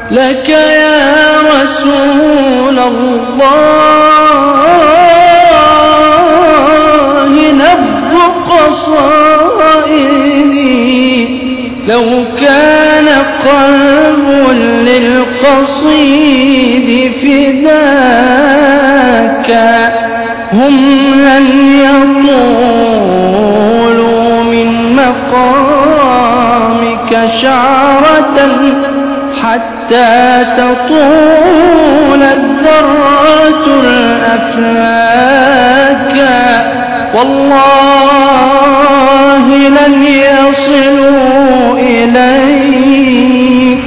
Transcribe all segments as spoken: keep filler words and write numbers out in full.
لك يا رسول الله نبض قصائدي، لو كان قلب للقصيد فداك هم لن يطولوا من مقامك شعرة حتى تطول الذرات الأفلاك، والله لن يصلوا إليك،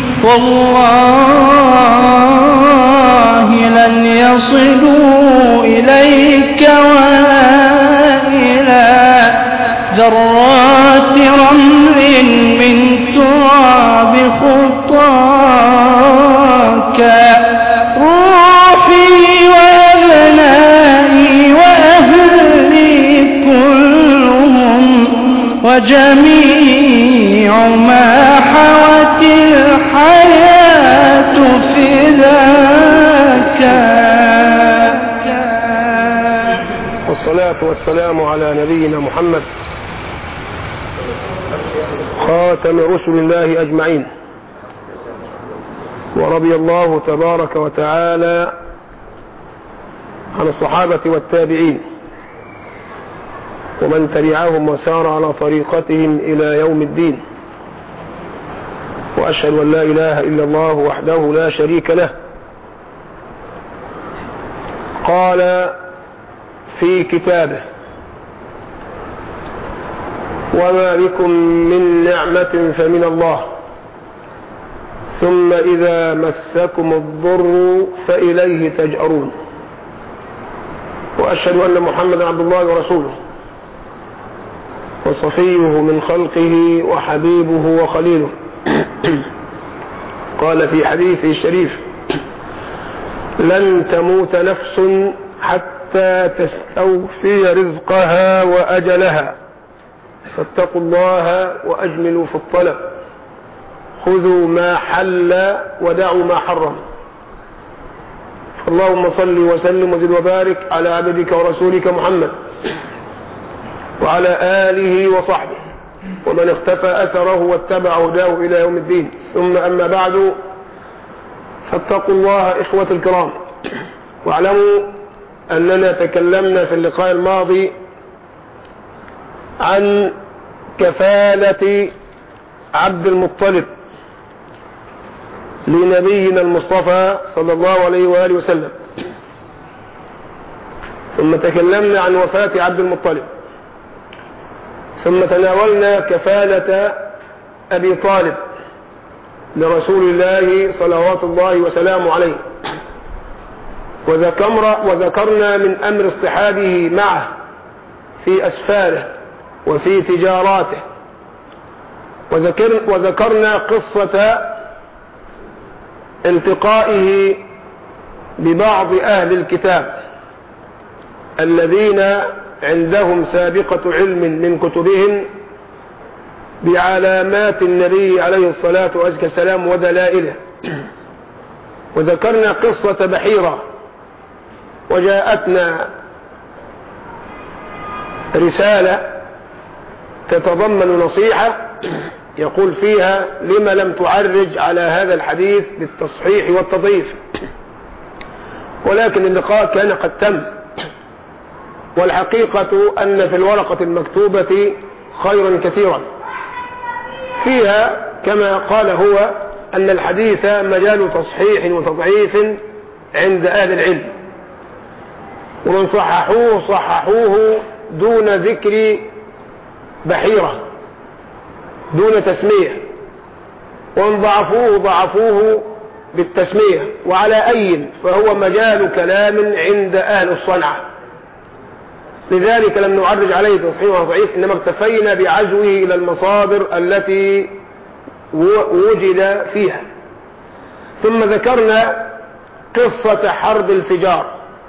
والله لن يصلوا إليك ولا إلى ذرات رمل من تراب خطاك. روحي وأبنائي وأهلي كلهم وجميع ما حوت الحياة فداك. والصلاة والسلام على نبينا محمد خاتم رسل الله أجمعين، ورضي الله تبارك وتعالى عن الصحابة والتابعين ومن تبعهم وسار على طريقتهم إلى يوم الدين، وأشهد أن لا إله إلا الله وحده لا شريك له. قال في كتابه: وما بكم من نعمة فمن الله، ثم إذا مسكم الضر فإليه تجأرون. وأشهد أن محمدا عبد الله ورسوله وصفيه من خلقه وحبيبه وخليله. قال في حديثه الشريف: لن تموت نفس حتى تستوفي رزقها وأجلها، فاتقوا الله وأجملوا في الطلب، خذوا ما حل ودعوا ما حرم. اللهم صل وسلم وزد وبارك على عبدك ورسولك محمد وعلى آله وصحبه ومن اختفى أثره واتبع هداه إلى يوم الدين. ثم أما بعد، فاتقوا الله إخوة الكرام، واعلموا أننا تكلمنا في اللقاء الماضي عن كفالة عبد المطلب لنبينا المصطفى صلى الله عليه وآله وسلم، ثم تكلمنا عن وفاة عبد المطلب، ثم تناولنا كفالة أبي طالب لرسول الله صلوات الله وسلامه عليه، وذكرنا من أمر اصطحابه معه في أسفاره وفي تجاراته، وذكر وذكرنا قصة التقائه ببعض أهل الكتاب الذين عندهم سابقة علم من كتبهم بعلامات النبي عليه الصلاة والسلام ودلائله. وذكرنا قصة بحيرة، وجاءتنا رسالة تتضمن نصيحة يقول فيها: لما لم تعرج على هذا الحديث بالتصحيح والتضعيف؟ ولكن اللقاء كان قد تم، والحقيقة أن في الورقة المكتوبة خيرا كثيرا فيها، كما قال هو، أن الحديث مجال تصحيح وتضعيف عند أهل العلم، ومن صححوه صححوه دون ذكر بحيرة، دون تسمية، ومن ضعفوه ضعفوه بالتسمية. وعلى أي فهو مجال كلام عند أهل الصنعة، لذلك لم نعرج عليه تصحيح وضعيف، إنما اكتفينا بعزوه إلى المصادر التي وجد فيها. ثم ذكرنا قصة حرب الفجار،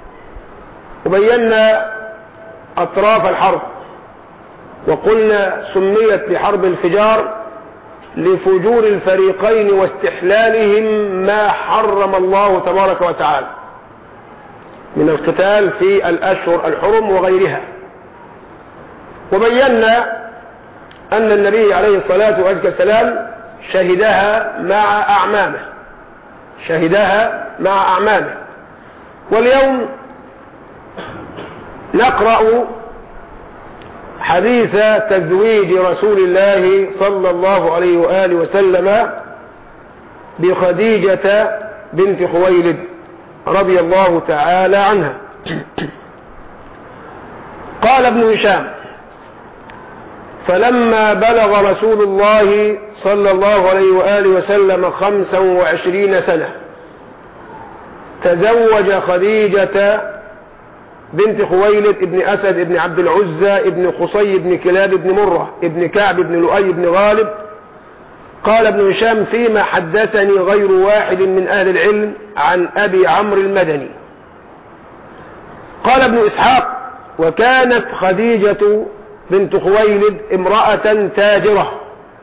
وبينا أطراف الحرب، وقلنا سميت بحرب الفجار لفجور الفريقين واستحلالهم ما حرم الله تبارك وتعالى من القتال في الأشهر الحرم وغيرها. وبينا أن النبي عليه الصلاة والسلام شهدها مع أعمامه شهدها مع أعمامه واليوم نقرأ حديث تزويج رسول الله صلى الله عليه وآله وسلم بخديجة بنت خويلد رضي الله تعالى عنها. قال ابن هشام: فلما بلغ رسول الله صلى الله عليه وآله وسلم خمسا وعشرين سنة تزوج خديجة بنت خويلد ابن أسد ابن عبد العزى ابن قصي ابن كلاب ابن مرة ابن كعب ابن لؤي ابن غالب. قال ابن هشام: فيما حدثني غير واحد من أهل العلم عن أبي عمرو المدني. قال ابن إسحاق: وكانت خديجة بنت خويلد امرأة تاجرة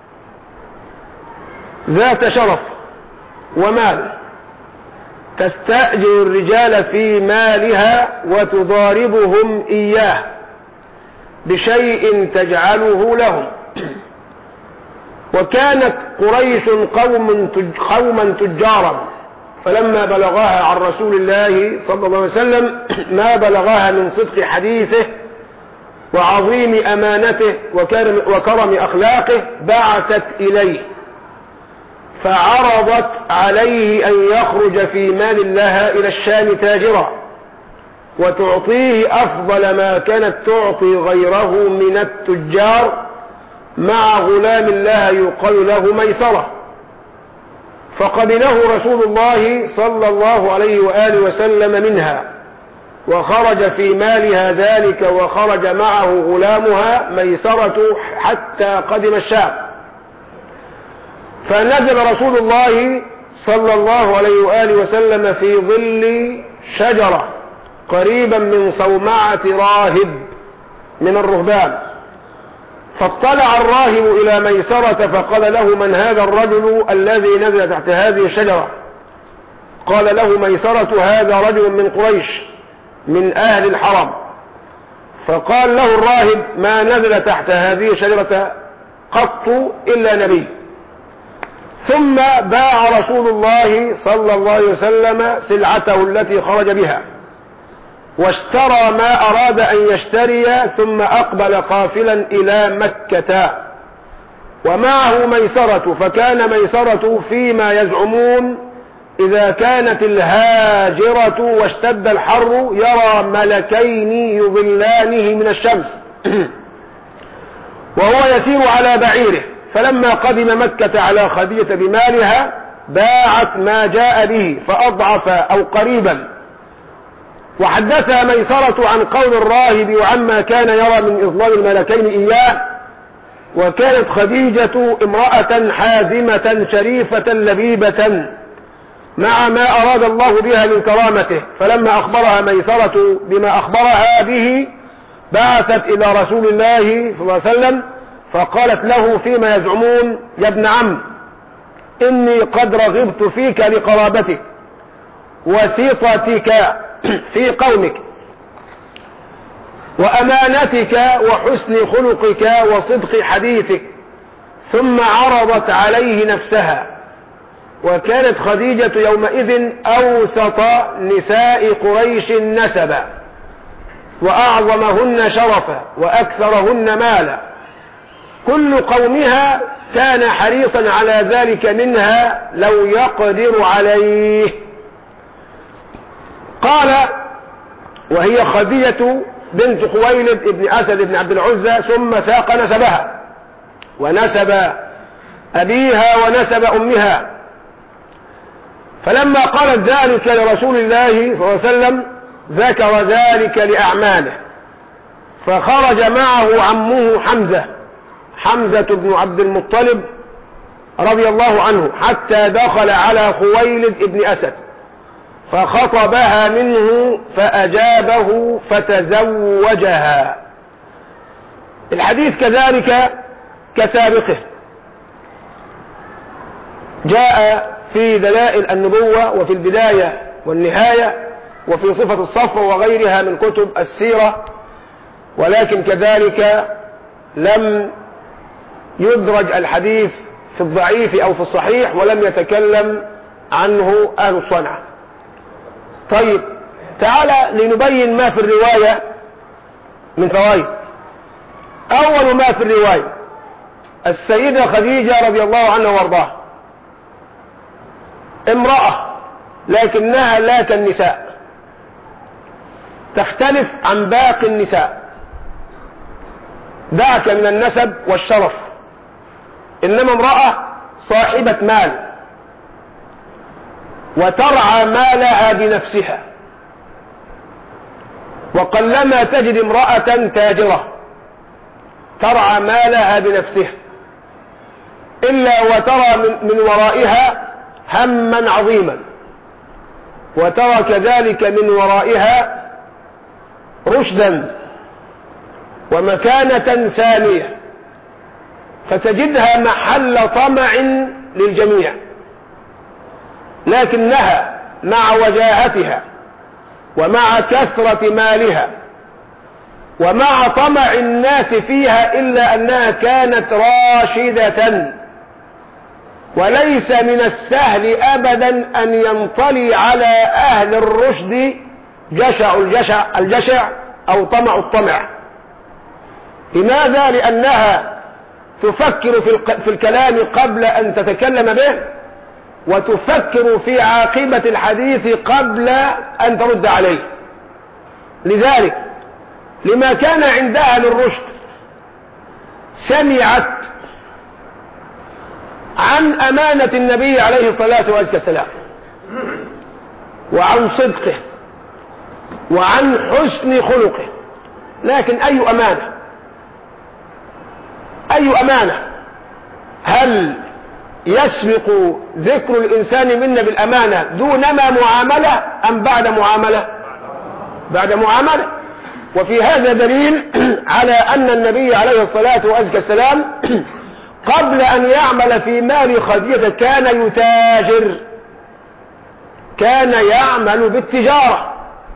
ذات شرف ومال، تستأجر الرجال في مالها وتضاربهم إياه بشيء تجعله لهم. وكانت قريش قوم قوما تجارا، فلما بلغها عن رسول الله صلى الله عليه وسلم ما بلغها من صدق حديثه وعظيم أمانته وكرم أخلاقه بعثت إليه فعرضت عليه أن يخرج في مال لها إلى الشام تاجرا وتعطيه أفضل ما كانت تعطي غيره من التجار مع غلام لها يقال له ميسرة. فقبله رسول الله صلى الله عليه وآله وسلم منها وخرج في مالها ذلك، وخرج معه غلامها ميسرة حتى قدم الشام. فنزل رسول الله صلى الله عليه وآله وسلم في ظل شجرة قريبا من صومعة راهب من الرهبان، فاطلع الراهب إلى ميسرة فقال له: من هذا الرجل الذي نزل تحت هذه الشجرة؟ قال له ميسرة: هذا رجل من قريش من أهل الحرم. فقال له الراهب: ما نزل تحت هذه الشجرة قط إلا نبي. ثم باع رسول الله صلى الله عليه وسلم سلعته التي خرج بها واشترى ما أراد أن يشتري، ثم أقبل قافلا إلى مكة ومعه ميسرة. فكان ميسرة فيما يزعمون إذا كانت الهاجرة واشتد الحر يرى ملكين يظلانه من الشمس وهو يسير على بعيره. فلما قدم مكة على خديجة بمالها باعت ما جاء به فأضعف أو قريبا. وحدث ميسرة عن قول الراهب وعما كان يرى من إظلال الملكين إياه. وكانت خديجة امرأة حازمة شريفة لبيبة مع ما أراد الله بها من كرامته. فلما أخبرها ميسرة بما أخبرها به بعثت إلى رسول الله صلى الله عليه وسلم فقالت له فيما يزعمون: يا ابن عم، إني قد رغبت فيك لقرابتك وسيطتك في قومك وأمانتك وحسن خلقك وصدق حديثك. ثم عرضت عليه نفسها. وكانت خديجة يومئذ أوسط نساء قريش نسبا وأعظمهن شرفا وأكثرهن مالا. كل قومها كان حريصا على ذلك منها لو يقدر عليه. قال: وهي خديجة بنت خويلد ابن أسد ابن عبد العزى، ثم ساق نسبها ونسب أبيها ونسب أمها. فلما قالت ذلك لرسول الله صلى الله عليه وسلم ذكر ذلك لأعمامه، فخرج معه عمه حمزة حمزة بن عبد المطلب رضي الله عنه حتى دخل على خويلد ابن أسد فخطبها منه فأجابه فتزوجها. الحديث كذلك كسابقه. جاء في دلائل النبوة وفي البداية والنهاية وفي صفة الصفوة وغيرها من كتب السيرة، ولكن كذلك لم يدرج الحديث في الضعيف أو في الصحيح، ولم يتكلم عنه أهل الصنعة. طيب تعالى لنبين ما في الرواية من فوائد. أول ما في الرواية السيدة خديجة رضي الله عنها وارضاها امرأة، لكنها لا كالنساء، تختلف عن باقي النساء. دعك من النسب والشرف، إنما امرأة صاحبة مال وترعى مالها بنفسها، وقلما تجد امرأة تاجرة ترعى مالها بنفسها إلا وترى من, من ورائها هما عظيما، وترى كذلك من ورائها رشدا ومكانة سامية، فتجدها محل طمع للجميع، لكنها مع وجاهتها ومع كثرة مالها ومع طمع الناس فيها إلا أنها كانت راشدة، وليس من السهل أبدا أن ينطلي على أهل الرشد جشع الجشع, الجشع أو طمع الطمع. لماذا؟ لأنها تفكر في الكلام قبل أن تتكلم به، وتفكر في عاقبة الحديث قبل أن ترد عليه. لذلك لما كان عندها من رشد سمعت عن أمانة النبي عليه الصلاة والسلام وعن صدقه وعن حسن خلقه. لكن أي أمانة أي أمانة هل يسبق ذكر الإنسان منا بالأمانة دونما معاملة أم بعد معاملة؟ بعد معاملة. وفي هذا دليل على أن النبي عليه الصلاة والسلام قبل أن يعمل في مال خديجة كان يتاجر، كان يعمل بالتجارة،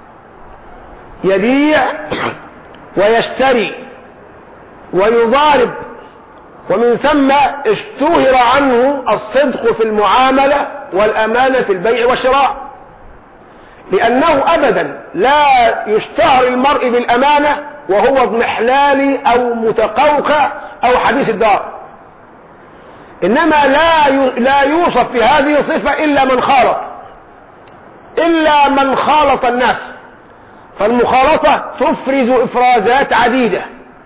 يبيع ويشتري ويضارب، ومن ثم اشتهر عنه الصدق في المعاملة والأمانة في البيع والشراء، لأنه أبدا لا يشتهر المرء بالأمانة وهو اضمحلالي أو متقوقع أو حديث الدار، إنما لا لا يوصف بهذه الصفة إلا من خالط إلا من خالط الناس. فالمخالطة تفرز إفرازات عديدة،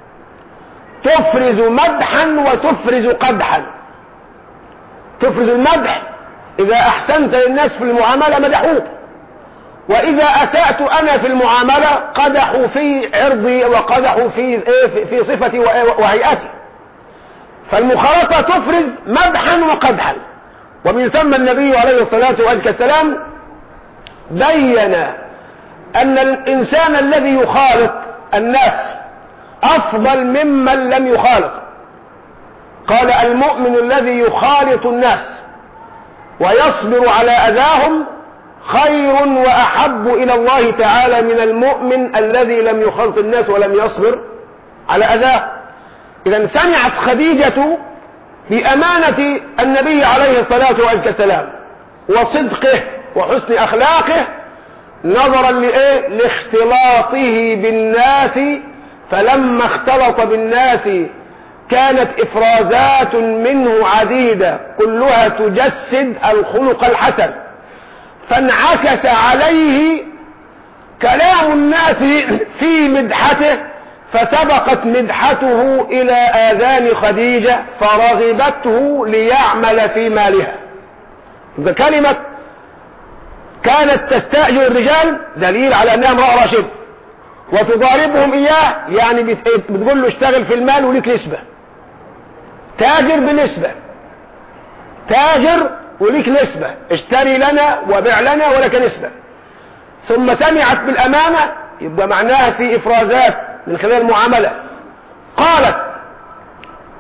تفرز مدحا وتفرز قدحا. تفرز المدح، إذا أحسنت للناس في المعاملة مدحوك، وإذا أسأت أنا في المعاملة قدحوا في عرضي وقدحوا في في صفتي وهيئتي. فالمخالطة تفرز مدحا وقدحا. ومن ثم النبي عليه الصلاة والسلام بين أن الإنسان الذي يخالط الناس أفضل ممن لم يخالط. قال: المؤمن الذي يخالط الناس ويصبر على أذاهم خير وأحب إلى الله تعالى من المؤمن الذي لم يخالط الناس ولم يصبر على أذاه. إذا سمعت خديجة بأمانة النبي عليه الصلاة والسلام وصدقه وحسن أخلاقه نظرا لإيه؟ لاختلاطه بالناس، فلما اختلط بالناس كانت إفرازات منه عديدة كلها تجسد الخلق الحسن، فانعكس عليه كلام الناس في مدحته، فسبقت مدحته إلى آذان خديجة فرغبته ليعمل في مالها. إذا كلمة كانت تستأجر الرجال دليل على أنها امرأة راشدة، وتضاربهم إياه يعني بتقول له اشتغل في المال وليك نسبة، تاجر بنسبة، تاجر وليك نسبة، اشتري لنا وبيع لنا ولك نسبة. ثم سمعت بالأمانة، يبقى معناها في إفرازات من خلال المعاملة. قالت: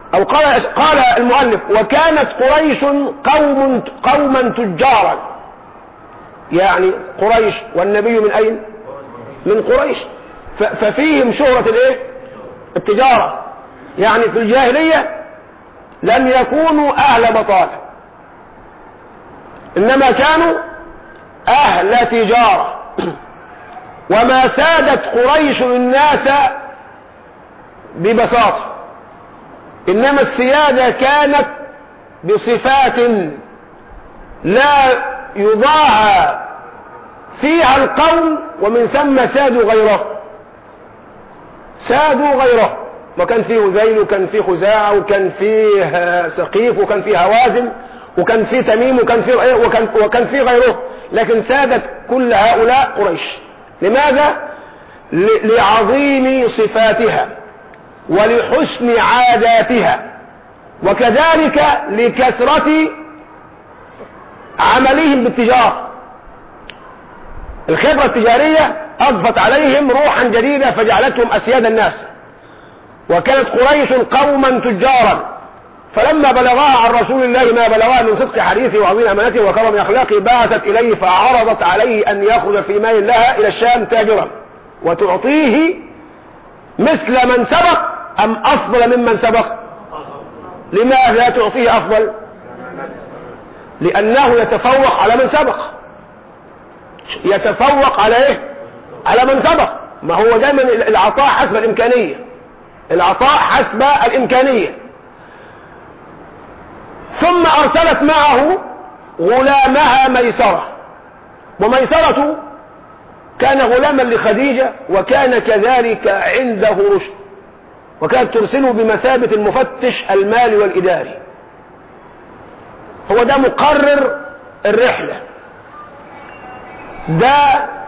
أو قال, قال المؤلف: وكانت قريش قوم قوما تجارا. يعني قريش والنبي من أين؟ من قريش، ففيهم شهرة الايه؟ التجارة. يعني في الجاهلية لم يكونوا أهل بطالة، إنما كانوا أهل تجارة. وما سادت قريش الناس ببساطة، إنما السيادة كانت بصفات لا يضاهى فيها القوم، ومن ثم سادوا غيره سادوا غيره وكان فيه هذيل، وكان فيه خزاعة، وكان فيه سقيف، وكان فيه هوازن، وكان فيه تميم، وكان فيه وكان وكان فيه غيره، لكن سادت كل هؤلاء قريش. لماذا؟ لعظيم صفاتها ولحسن عاداتها، وكذلك لكثرة عملهم بالتجارة. الخبرة التجارية أضفت عليهم روحا جديدة فجعلتهم أسياد الناس. وكانت قريش قوما تجارا، فلما بلغها عن رسول الله ما بلغها من صدق حديثه وعظيم أمانته وكرم أخلاقه بعثت إليه فعرضت عليه أن يأخذ في مال لها إلى الشام تاجرا وتعطيه مثل من سبق أم أفضل ممن سبق. لماذا تعطيه أفضل؟ لأنه يتفوق على من سبق، يتفوق على إيه؟ على من سبق. ما هو دائما العطاء حسب الإمكانية، العطاء حسب الإمكانية. ثم أرسلت معه غلامها ميسرة، وميسرة كان غلاما لخديجة، وكان كذلك عنده رشد، وكانت ترسله بمثابة المفتش المالي والإداري. هو ده مقرر الرحلة، ده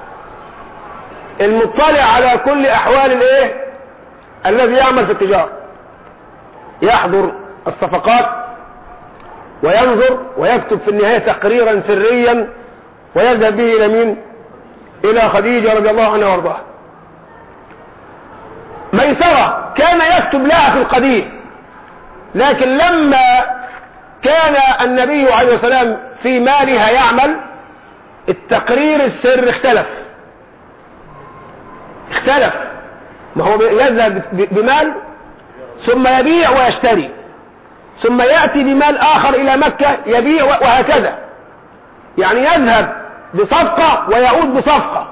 المطلع على كل أحوال الايه الذي يعمل في التجارة، يحضر الصفقات وينظر ويكتب في النهاية تقريرا سريا ويذهب به إلى مين؟ إلى خديجة رضي الله عنها وارضاها. ميسرة كان يكتب لها في القديم، لكن لما كان النبي عليه السلام في مالها يعمل، التقرير السر اختلف اختلف ما هو يذهب بمال ثم يبيع ويشتري، ثم يأتي بمال آخر إلى مكة يبيع، وهكذا. يعني يذهب بصفقة ويعود بصفقة،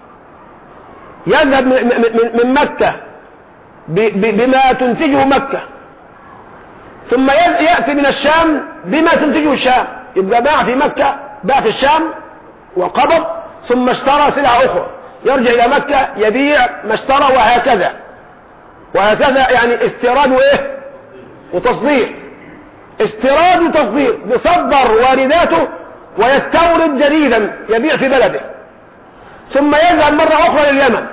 يذهب من مكة بما تنتجه مكة، ثم يأتي من الشام بما تنتجه الشام. يبقى باع في مكة، باع في الشام وقبض، ثم اشترى سلعة أخرى، يرجع إلى مكة يبيع ما اشترى، وهكذا وهكذا. يعني استيراد وإيه وتصدير، استيراد وتصدير، بيصدر وارداته ويستورد جديدا يبيع في بلده، ثم يذهب مرة أخرى لليمن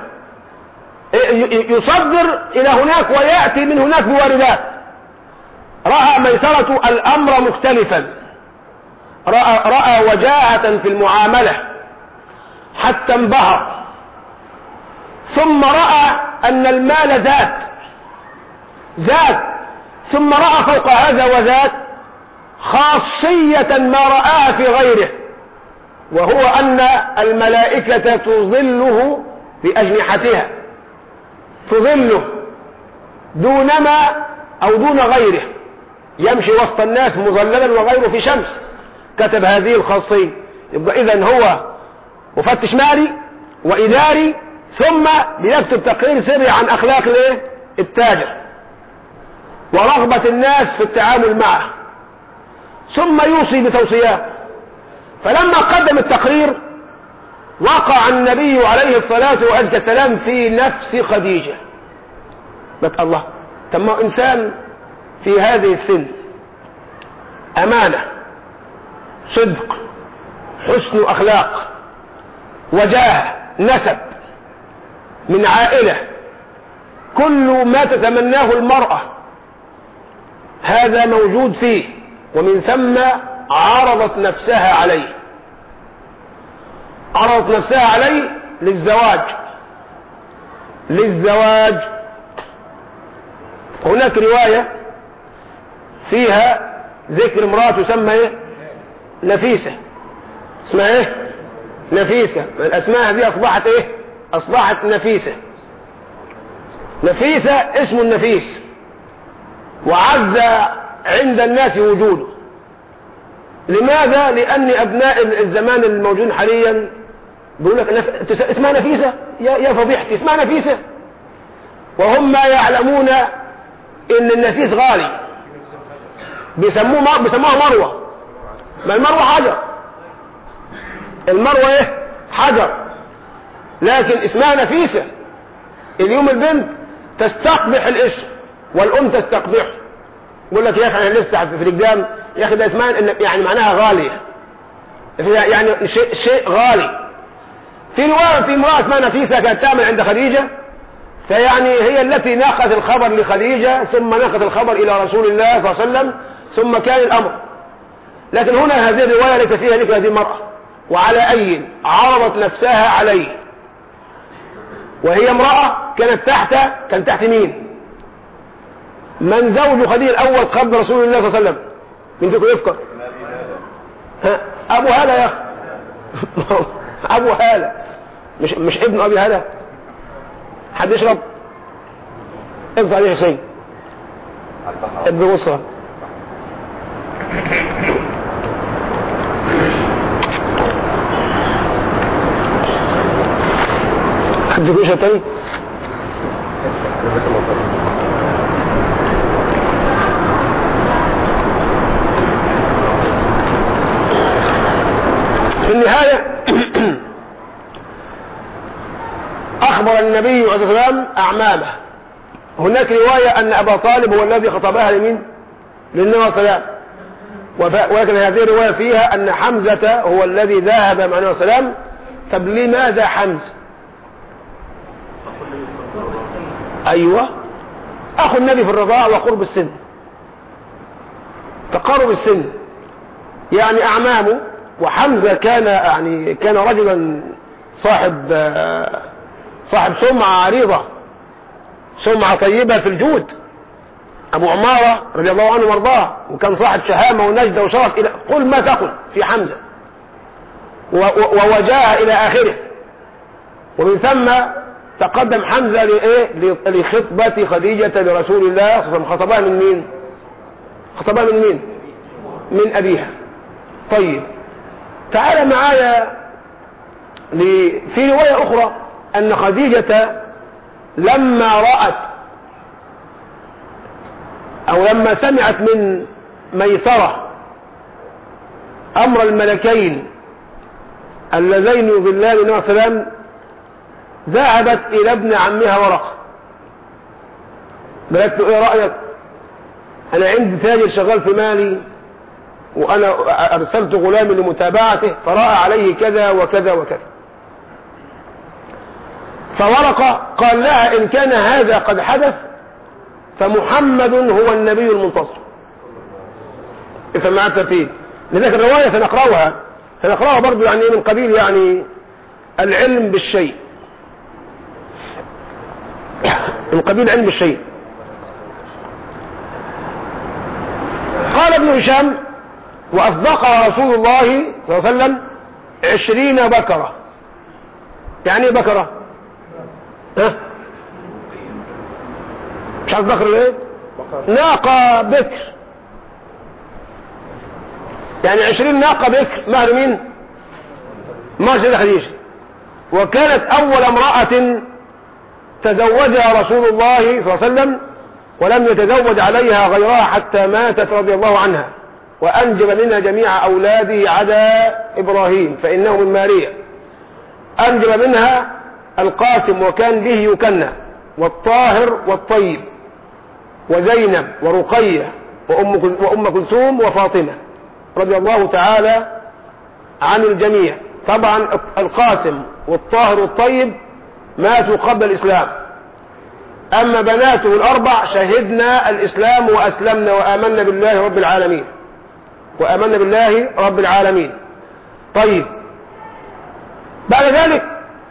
يصدر إلى هناك ويأتي من هناك بواردات. رأى ميسرة الأمر مختلفا، رأى, رأى وجاهة في المعاملة حتى انبهر، ثم رأى أن المال زاد زاد ثم رأى فوق هذا وزاد خاصية ما رآها في غيره، وهو أن الملائكة تظله بأجنحتها، تظله دونما أو دون غيره، يمشي وسط الناس مظللا وغيره في شمس. كتب هذه الخاصية. يبقى إذن هو مفتش مالي وإداري، ثم بيكتب تقرير سري عن أخلاق الايه التاجر ورغبة الناس في التعامل معه، ثم يوصي بتوصيات. فلما قدم التقرير وقع النبي عليه الصلاة والسلام في نفس خديجة. بك الله، تم إنسان في هذه السن، أمانة، صدق، حسن أخلاق، وجاه، نسب، من عائلة، كل ما تتمناه المرأة هذا موجود فيه، ومن ثم عرضت نفسها عليه عرضت نفسها عليه للزواج للزواج هناك رواية فيها ذكر امرأة تسمى ايه؟ نفيسة. اسمها ايه؟ نفيسة. الاسماء دي اصبحت ايه؟ اصبحت نفيسة. نفيسة اسم النفيس، وعز عند الناس وجوده. لماذا؟ لان ابناء الزمان الموجودين حاليا بيقول لك نف... اسمها نفيسة، يا, يا فضيحتي اسمها نفيسة، وهم يعلمون ان النفيس غالي. بيسموه مر... بيسموها مروة. ما المروة حجر، المروة ايه؟ حجر، لكن اسمها نفيسة. اليوم البنت تستقبح الاسم والام تستقبحه. يقول لك يا اخي انا لسه في القدام يا اخي ده اسمها يعني معناها غالية، يعني شيء شيء غالي. في رواية في امرأة اسمها نفيسة كانت تعمل عند خديجة، فيعني هي التي نقلت الخبر لخديجة ثم نقلت الخبر الى رسول الله صلى الله عليه وسلم، ثم كان الامر. لكن هنا هذه الرواية ليس فيها ذكر هذه المرأة، وعلى اي عرضت نفسها عليه، وهي امرأة كانت تحت كان تحت مين؟ من زوج خديجة الاول قبل رسول الله صلى الله عليه وسلم؟ من فيكم يفكر؟ ها؟ ابو هالة يا اخي. ابو هالة مش مش ابن ابي هالة. حد يشرب؟ ابن عليه حسين ابن وصرة. حد يقول شيء تاني؟ في النهاية أخبر النبي عليه الصلاة والسلام أعمامه. هناك رواية أن أبا طالب هو الذي خطبها لمين؟ للنبي عليه الصلاة والسلام، ولكن هذه الرواية فيها أن حمزة هو الذي ذهب مع النبي عليه الصلاة والسلام. طب لماذا حمزة؟ أيوة، أخو النبي في الرضاعة وقرب السن، تقارب السن، يعني أعمامه. وحمزة كان يعني كان رجلا صاحب صاحب سمعة عريضة، سمعة طيبة في الجود. أبو عمارة رضي الله عنه وارضاه، وكان صاحب شهامة ونجدة وشرف إلى قل ما تقل في حمزة، ووجاهه إلى آخره. ومن ثم تقدم حمزة لإيه؟ لخطبة خديجة لرسول الله صلى الله عليه وسلم. خطبها من مين؟ خطبها من مين؟ من أبيها. طيب تعال معايا في رواية أخرى أن خديجة لما رأت أو لما سمعت من ميسرة أمر الملكين اللذين يظلان النبي صلى الله عليه وسلم، ذهبت إلى ابن عمها ورقة، قالت له إيه رأيك؟ أنا عندي تاجر شغال في مالي، وأنا أرسلت غلامي لمتابعته فرأى عليه كذا وكذا وكذا. فورقة قال لها إن كان هذا قد حدث فمحمد هو النبي المنتصر. افهم الترتيب. لذلك الرواية سنقرأها سنقرأها برضو يعني من قبيل يعني العلم بالشيء، من قبيل علم الشيء. قال ابن هشام وأصدقها رسول الله صلى الله عليه وسلم عشرين بكرة. يعني ايه بكرة؟ ها؟ مش عارف بكرة ايه؟ ناقة بكر، يعني عشرين ناقة بكر مهر مين؟ مهر سيدة خديجة. وكانت أول امرأة تزوجها رسول الله صلى الله عليه وسلم، ولم يتزوج عليها غيرها حتى ماتت رضي الله عنها، وأنجب منها جميع أولاده عدا إبراهيم فإنه من ماريا. أنجب منها القاسم وكان به يكنى، والطاهر والطيب، وزينب ورقية وأم كلثوم وفاطمة رضي الله تعالى عن الجميع. طبعا القاسم والطاهر والطيب ماتوا قبل الإسلام، أما بناته الأربع شهدنا الإسلام وأسلمنا وآمنا بالله رب العالمين وآمنا بالله رب العالمين. طيب بعد ذلك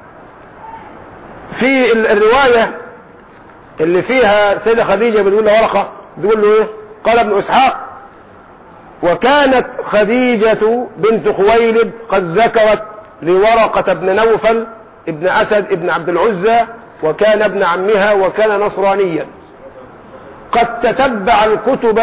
في الرواية اللي فيها سيدة خديجة بتقول له ورقة، بتقول له ايه؟ قال ابن إسحاق وكانت خديجة بنت خويلد قد ذكرت لورقة بن نوفل ابن أسد ابن عبد العزى، وكان ابن عمها وكان نصرانيا، قد تتبع الكتب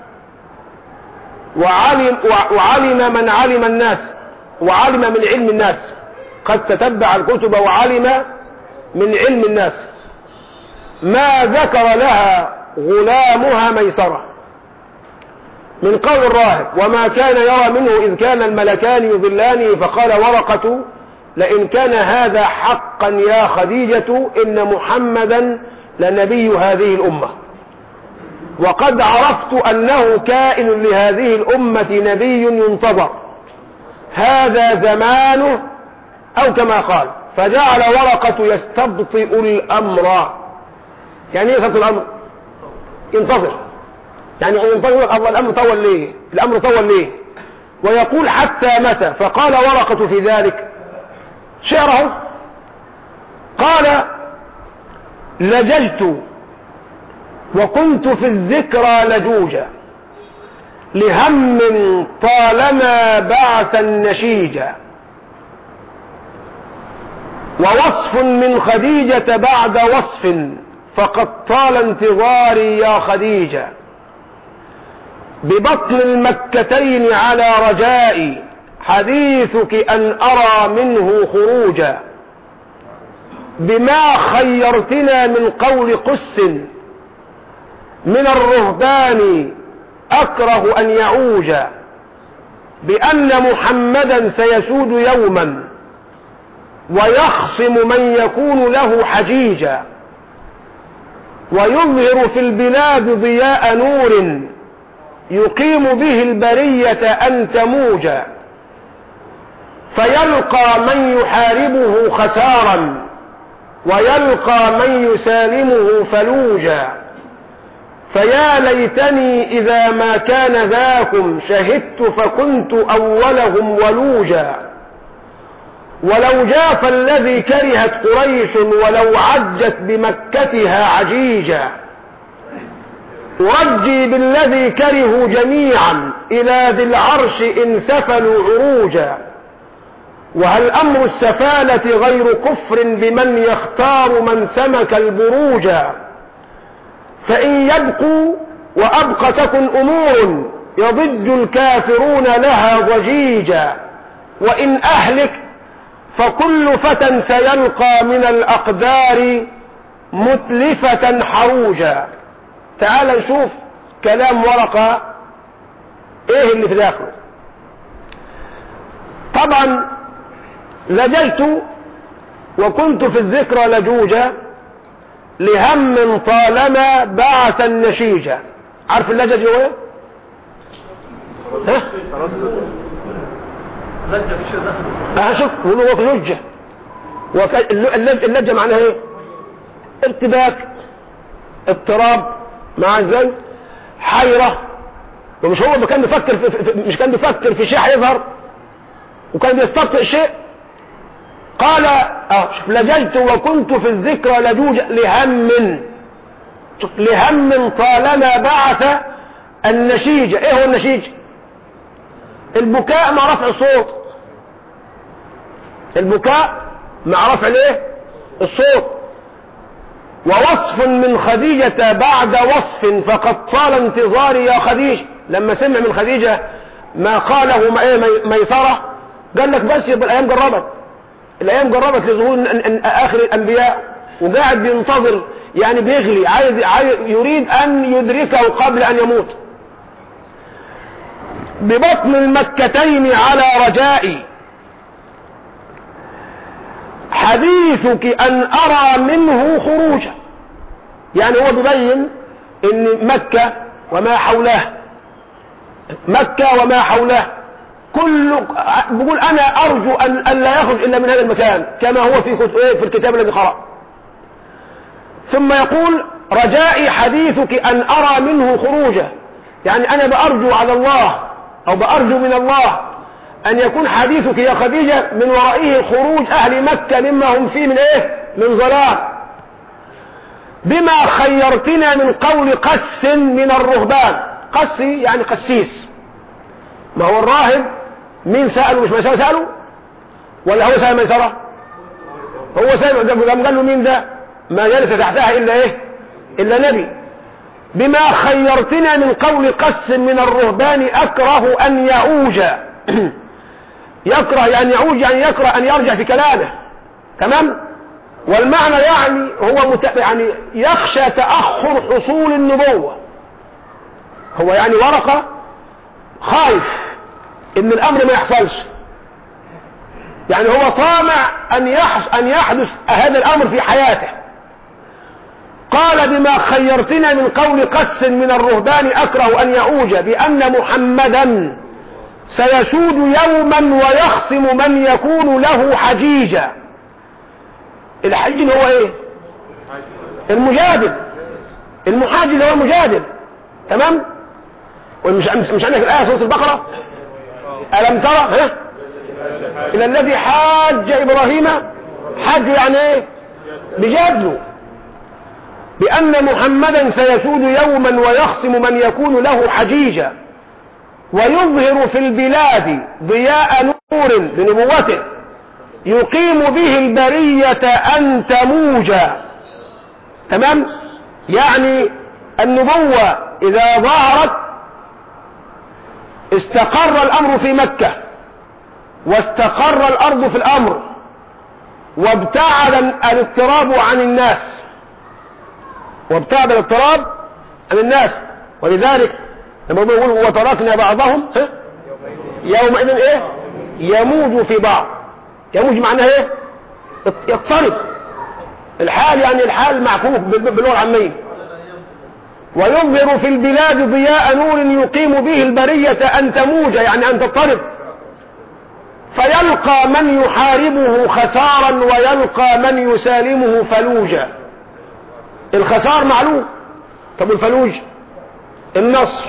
وعلم, وعلم من علم الناس وعلم من علم الناس قد تتبع الكتب وعلم من علم الناس ما ذكر لها غلامها ميسرة من قول الراهب، وما كان يرى منه إذ كان الملكان يضلانه، فقال ورقة لئن كان هذا حقا يا خديجة إن محمدا لنبي هذه الأمة، وقد عرفت أنه كائن لهذه الأمة نبي ينتظر، هذا زمانه أو كما قال. فجعل ورقة يستبطئ الأمر. يعني ايه يستبطئ الأمر؟ ينتظر، يعني ينتظر الله الأمر طول ليه الأمر طول ليه ويقول حتى متى؟ فقال ورقة في ذلك شعره، قال لجلت وكنت في الذكرى لجوجا لهم طالما بعث النشيجا، ووصف من خديجة بعد وصف فقد طال انتظاري يا خديجة، ببطن المكتين على رجائي حديثك أن أرى منه خروجا، بما خيرتنا من قول قس من الرهبان أكره أن يعوج، بأن محمدا سيسود يوما ويخصم من يكون له حجيجا، ويظهر في البلاد ضياء نور يقيم به البرية أن تموجا، فيلقى من يحاربه خسارا ويلقى من يسالمه فلوجا، فيا ليتني إذا ما كان ذاكم شهدت فكنت أولهم ولوجا، ولو جاف الذي كرهت قريش ولو عجت بمكتها عجيجا، أرجي بالذي كرهوا جميعا إلى ذي العرش إن سفلوا عروجا، وهل أمر السفالة غير كفر بمن يختار من سمك البروجا، فإن يبقوا وأبقى تكن أمور يضج الكافرون لها ضجيجا، وإن أهلك فكل فتى سيلقى من الأقدار متلفة حروجا. تعال نشوف كلام ورقة ايه اللي في داخله. طبعا لجلت وكنت في الذكرى لجوجا لهم طالما بعث النشيجة. عارف اللجج هو ايه؟ ها؟ اه شوف هو لجة. اللجة معناها ايه؟ ارتباك، اضطراب، مع ازاي حيرة. ومش هو كان بيفكر في في مش كان بيفكر في شيء هيظهر وكان بيستبطئ شيء. قال اه لجلت وكنت في الذكرى لجوج لهم لهم طالما بعث النشيج. ايه هو النشيج؟ البكاء مع رفع الصوت. البكاء مع رفع الايه؟ الصوت. ووصف من خديجة بعد وصف فقد طال انتظاري يا خديجة. لما سمع من خديجة ما قاله ميسرة قال لك بس يبقى الايام جربت. الايام جربت لظهور اخر الانبياء وقاعد بينتظر، يعني بيغلي، عايز, عايز يريد ان يدركه قبل ان يموت. ببطن المكتين على رجائي حديثك ان ارى منه خروجا. يعني هو بيبين ان مكة وما حولها مكة وما حولها كل بيقول انا ارجو ان, أن لا يخرج الا من هذا المكان كما هو في في الكتاب الذي قرأ. ثم يقول رجائي حديثك ان ارى منه خروجا. يعني انا بارجو على الله او بارجو من الله ان يكون حديثك يا خديجة من ورائه خروج اهل مكة مما هم فيه من ايه؟ من ظلام. بما خيرتنا من قول قس من الرهبان. قس يعني قسيس. ما هو الراهب مين سأله مش ميسرة سأله ولا هو سأل ميسرة؟ هو سأل. قام قال له مين ده؟ ما جلس تحتها إلا إيه؟ إلا نبي. بما خيرتنا من قول قس من الرهبان أكره أن يعوج. يكره يعني يعوج يعني يكره أن يرجع في كلامه. تمام؟ والمعنى يعني هو مت... يعني يخشى تأخر حصول النبوة. هو يعني ورقة خايف ان الامر ما يحصلش، يعني هو طامع ان يحص... ان يحدث هذا الامر في حياته. قال بما خيرتنا من قول قس من الرهبان اكره ان يعوج بان محمدا سيسود يوما ويخصم من يكون له حجيجا. الحجيج هو ايه؟ المجادل. المحاجج هو المجادل. تمام؟ ومش مش عندك الآية في سورة البقرة ألم ترى ها إلى الذي حاج إبراهيم. حاج يعني ايه؟ بجادله بأن محمدا سيسود يوما ويخصم من يكون له حجيجا ويظهر في البلاد ضياء نور بنبوته يقيم به البرية أن تموجا. تمام؟ يعني النبوة إذا ظهرت استقر الأمر في مكة واستقر الأرض في الأمر وابتعد الاضطراب عن الناس وابتعد الاضطراب عن الناس. ولذلك لما بيقول وتركنا بعضهم يومئذ ايه يموج في بعض. يموج معناه ايه؟ يضطرب. الحال يعني الحال معكوف باللغة العامية. ويظهر في البلاد ضياء نور يقيم به البرية أن تموج يعني أن تضطرب. فيلقى من يحاربه خسارا ويلقى من يسالمه فلوجا. الخسار معلوم. طب الفلوج النصر.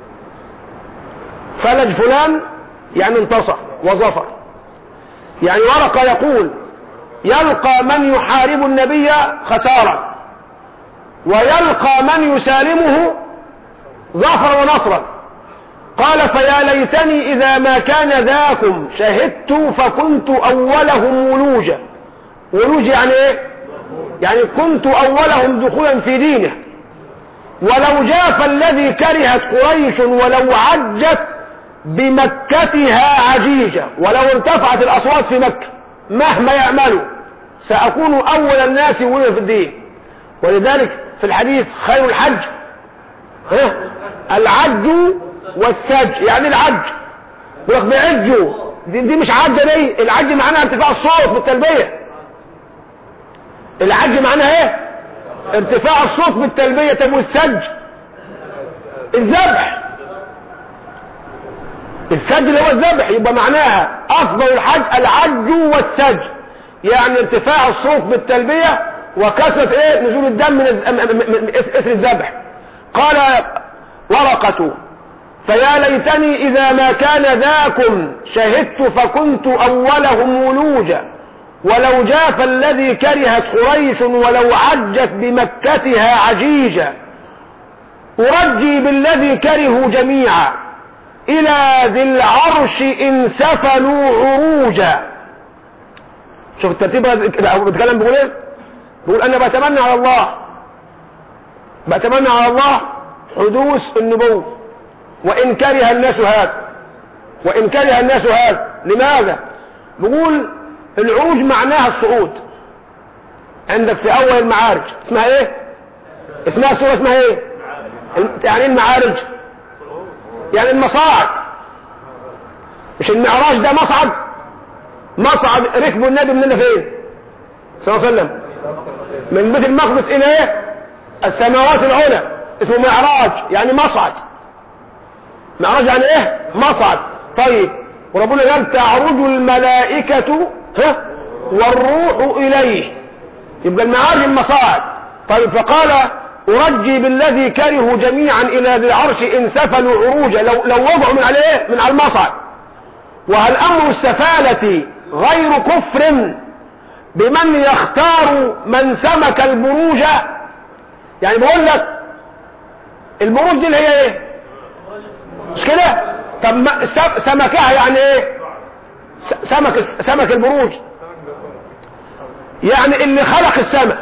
فلج فلان يعني انتصر وظفر. يعني ورقة يقول يلقى من يحارب النبي خسارا ويلقى من يسالمه ظفرا ونصرا. قال فيا ليتني إذا ما كان ذاكم شهدت فكنت أولهم ولوجا. ولوج يعني إيه؟ يعني كنت أولهم دخولا في دينه. ولو جاف الذي كرهت قريش ولو عجت بمكتها عجيجة. ولو ارتفعت الأصوات في مكة مهما يعملوا سأكون أول الناس ولوجا في الدين. ولذلك في الحديث خير الحج العج والسج. يعني العج يقول بيعجوا دي, دي مش عجة دي. العج معناها ارتفاع الصوت بالتلبية. العج معناها ايه؟ ارتفاع الصوت بالتلبية. طب والسج الذبح. السج اللي هو الذبح يبقى معناها افضل الحج العج والسج يعني ارتفاع الصوت بالتلبية وكثرة ايه نزول الدم من اثر الذبح. قال ورقة فيا ليتني إذا ما كان ذاكم شهدت فكنت أولهم ولوجا ولو جاف الذي كرهت قريش ولو عجت بمكتها عجيجا. أرجي بالذي كرهوا جميعا إلى ذي العرش إن سفلوا عروجا. شوف الترتيب بتكلم بيقول ايه؟ بيقول أنا بتمنى على الله بتمنى على الله حدوث النبوة وإن كره الناس هذا وإن كره الناس هذا. لماذا؟ بيقول العروج معناها الصعود. عندك في أول المعارج اسمها إيه؟ اسمها السورة اسمها إيه؟ يعني المعارج يعني المصاعد. مش المعراج ده مصعد؟ مصعد ركبوا النبي مننا فين؟ صلى الله عليه وسلم من بيت المقدس إلى إيه؟ السماوات العلى. اسمه معراج يعني مصعد. معراج يعني ايه؟ مصعد. طيب وربنا قال تعرج الملائكة ها والروح إليه. يبقى المعارج المصاعد. طيب فقال أرجي بالذي كرهوا جميعا إلى ذي العرش إن سفلوا عروجا. لو, لو وضعوا من عليه من على المصعد. وهل أمر السفالة غير كفر بمن يختار من سمك البروج؟ يعني بقول لك البروج دي اللي هي ايه؟ مش كده؟ طب ما سمكها يعني ايه؟ سمك سمك البروج يعني اللي خلق السمك.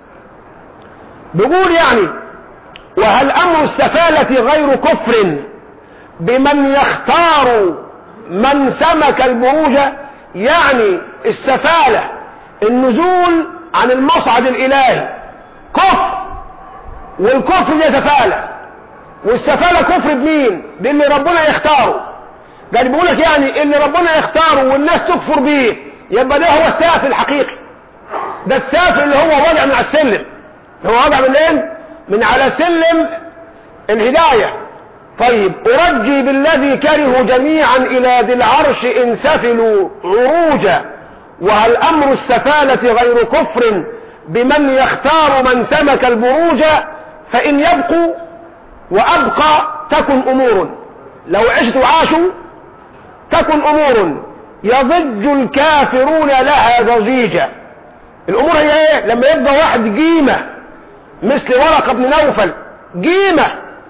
بيقول يعني وهل امر السفالة غير كفر بمن يختار من سمك البروج؟ يعني السفالة النزول عن المصعد الالهي كفر، والكفر دي سفالة، والسفالة كفر بمين؟ باللي ربنا يختاره. قال بيقولك يعني اللي ربنا يختاره والناس تكفر بيه يبقى ده هو السافل الحقيقي. ده السافل اللي هو وضع من على السلم، هو وضع من ايه؟ من على سلم الهداية. طيب أرجي بالذي كرهوا جميعا إلى ذي العرش إن سفلوا عروجا، وهل أمر السفالة غير كفر بمن يختار من سمك البروج؟ فإن يبقوا وأبقى تكن أمور، لو عشت وعاشوا تكن أمور يضج الكافرون لها ضجيجا. الأمور هي إيه؟ لما يبقى واحد قيمة مثل ورقة بن نوفل، قيمة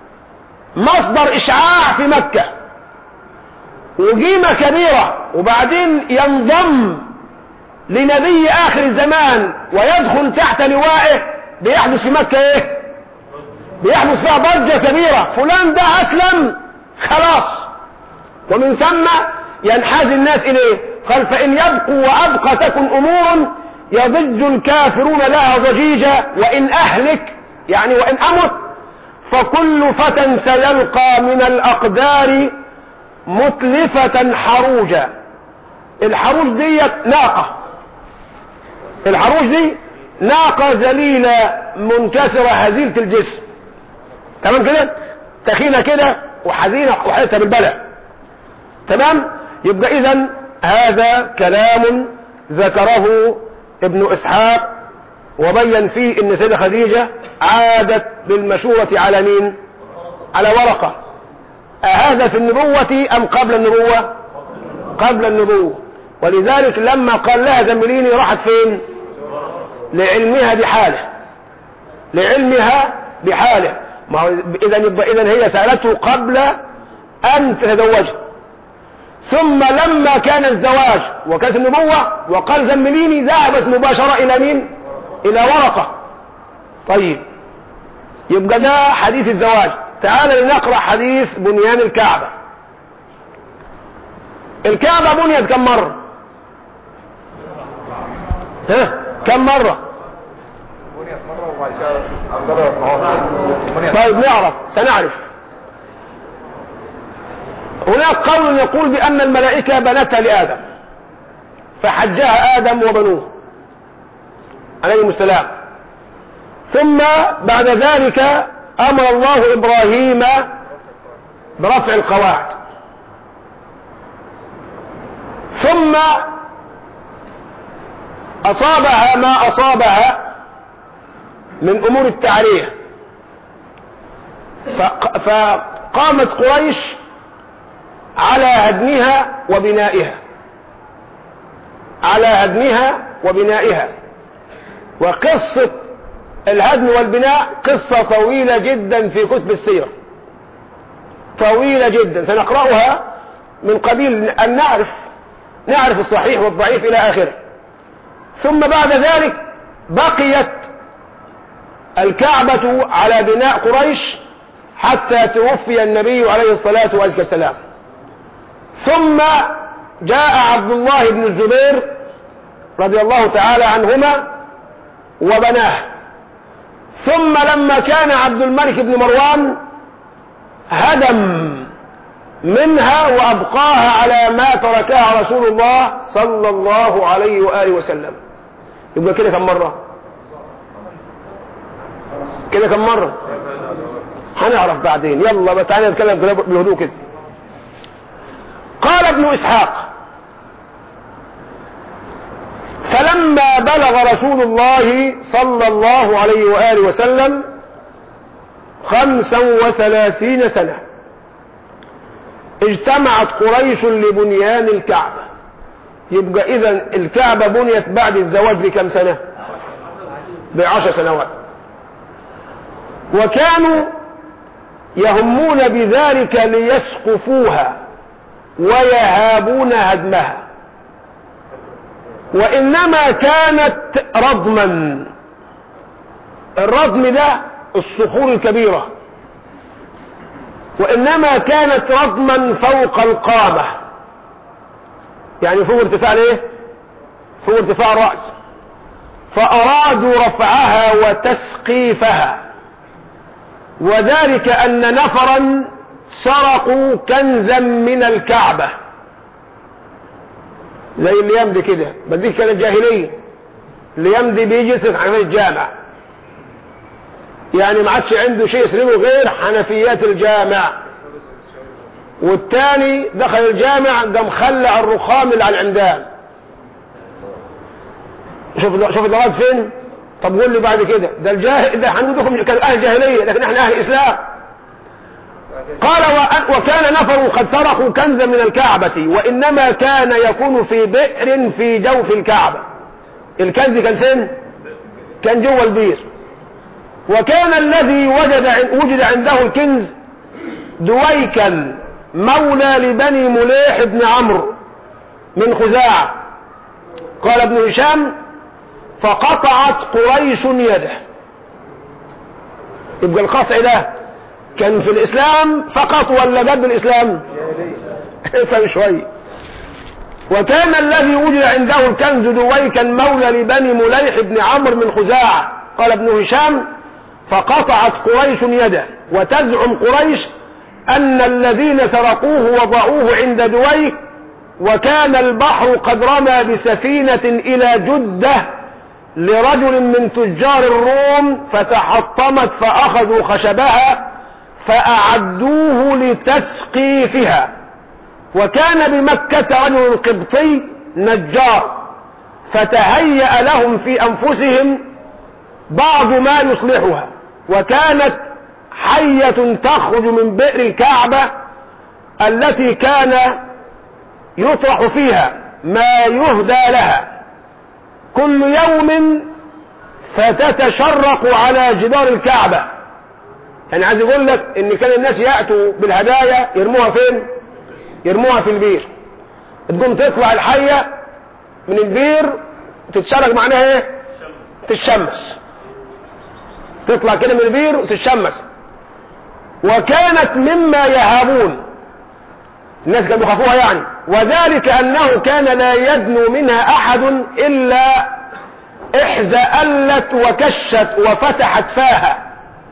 مصدر إشعاع في مكة وقيمة كبيرة، وبعدين ينضم لنبي آخر الزمان ويدخل تحت لوائه، بيحدث في مكة إيه؟ بيحدث فيها ضجة كبيرة، فلان ده أسلم خلاص، ومن ثم ينحاز الناس إليه. قال فإن يبقوا وأبقى تكن أمور يضج الكافرون لها ضجيجا، وإن أهلك يعني وإن أمت فكل فتى سيلقى من الأقدار متلفة حروجا. الحروج دي ناقة، الحروج دي ناقة ذليلة منكسرة هزيلة الجسم، تمام كده، تخينة كده وحزينة وحيتها بالبلع، تمام. يبقى إذن هذا كلام ذكره ابن إسحاق وبين فيه ان سيدة خديجة عادت بالمشورة على مين؟ على ورقة. أهذا في النبوة أم قبل النبوة؟ قبل النبوة. ولذلك لما قال لها زمليني راحت فين؟ لعلمها بحاله، لعلمها بحاله. ما هو إذن يبقى إذن هي سألته قبل أن تتزوجه، ثم لما كان الزواج وكانت النبوة وقال زمليني ذهبت مباشرة إلى مين؟ إلى ورقة. طيب يبقى ده حديث الزواج. تعال لنقرأ حديث بنيان الكعبة. الكعبة بنيت كم مرة؟ ها كم مرة؟ طيب نعرف، سنعرف. هناك قول يقول بأن الملائكة بنتها لآدم فحجها آدم وبنوه عليهم السلام، ثم بعد ذلك أمر الله إبراهيم برفع القواعد، ثم أصابها ما أصابها من أمور التعرية، فقامت قريش على هدمها وبنائها، على هدمها وبنائها. وقصة الهدم والبناء قصة طويلة جدا في كتب السير، طويلة جدا سنقرأها من قبيل أن نعرف نعرف الصحيح والضعيف إلى آخره. ثم بعد ذلك بقيت الكعبة على بناء قريش حتى توفي النبي عليه الصلاة والسلام. ثم جاء عبد الله بن الزبير رضي الله تعالى عنهما وبناه. ثم لما كان عبد الملك بن مروان هدم منها وأبقاها على ما تركها رسول الله صلى الله عليه وآله وسلم. يبقى كده كم مرة؟ كده كم مرة؟ هنعرف بعدين. يلا تعالى نتكلم بهدوء كده. قال ابن إسحاق فلما بلغ رسول الله صلى الله عليه وآله وسلم خمسا وثلاثين سنة اجتمعت قريش لبنيان الكعبة. يبقى إذن الكعبة بنيت بعد الزواج بكم سنة؟ بعشر سنوات. وكانوا يهمون بذلك ليسقفوها ويهابون هدمها، وإنما كانت ردما. الردم ده الصخور الكبيرة، وإنما كانت ردما فوق القامة، يعني فوق ارتفاع الايه؟ فوق ارتفاع الرأس. فأرادوا رفعها وتسقيفها، وذلك أن نفرا سرقوا كنزا من الكعبة زي اللي يمضي كده، بس دي كانت جاهلية. اللي يمضي بيجي يسرق حنفية الجامع، يعني ما عادش عنده شيء يسرقه غير حنفيات الجامع. والتاني دخل الجامع قام خلع الرخام اللي على العمدان. شوف شوف الضغط فين. طب قول لي بعد كده، ده الجاهل ده حنودكم كان اهل جاهليه، لكن احنا اهل اسلام. قال وكان نفر قد سرقوا كنزا من الكعبة، وإنما كان يكون في بئر في جوف الكعبة. الكنز كان فين؟ كان جوه البير. وكان الذي وجد وجد عنده الكنز دويكا مولى لبني مليح بن عمرو من خزاعة. قال ابن هشام فقطعت قريش يده. يبقى القطع ده كان في الإسلام فقط ولا قبل الإسلام؟ افهم شوي. وكان الذي وجد عنده الكنز دويكا مولى لبني مليح بن عمرو من خزاعة. قال ابن هشام فقطعت قريش يده، وتزعم قريش أن الذين سرقوه وضعوه عند دويك، وكان البحر قد رمى بسفينة إلى جدة لرجل من تجار الروم فتحطمت، فأخذوا خشبها فأعدوه لتسقيفها. وكان بمكة رجل قبطي نجار، فتهيأ لهم في أنفسهم بعض ما يصلحها. وكانت حية تخرج من بئر الكعبة التي كان يطرح فيها ما يهدى لها كل يوم، فتتشرق على جدار الكعبة. يعني عايز يقول لك ان كان الناس يأتوا بالهدايا يرموها فين؟ يرموها في البير. تقوم تطلع الحية من البير وتتشرق، معناها ايه؟ تتشمس. تطلع كده من البير وتتشمس. وكانت مما يهابون، الناس كانوا يخافوها يعني. وذلك أنه كان لا يدنو منها أحد إلا احزألت وكشت وفتحت فاها.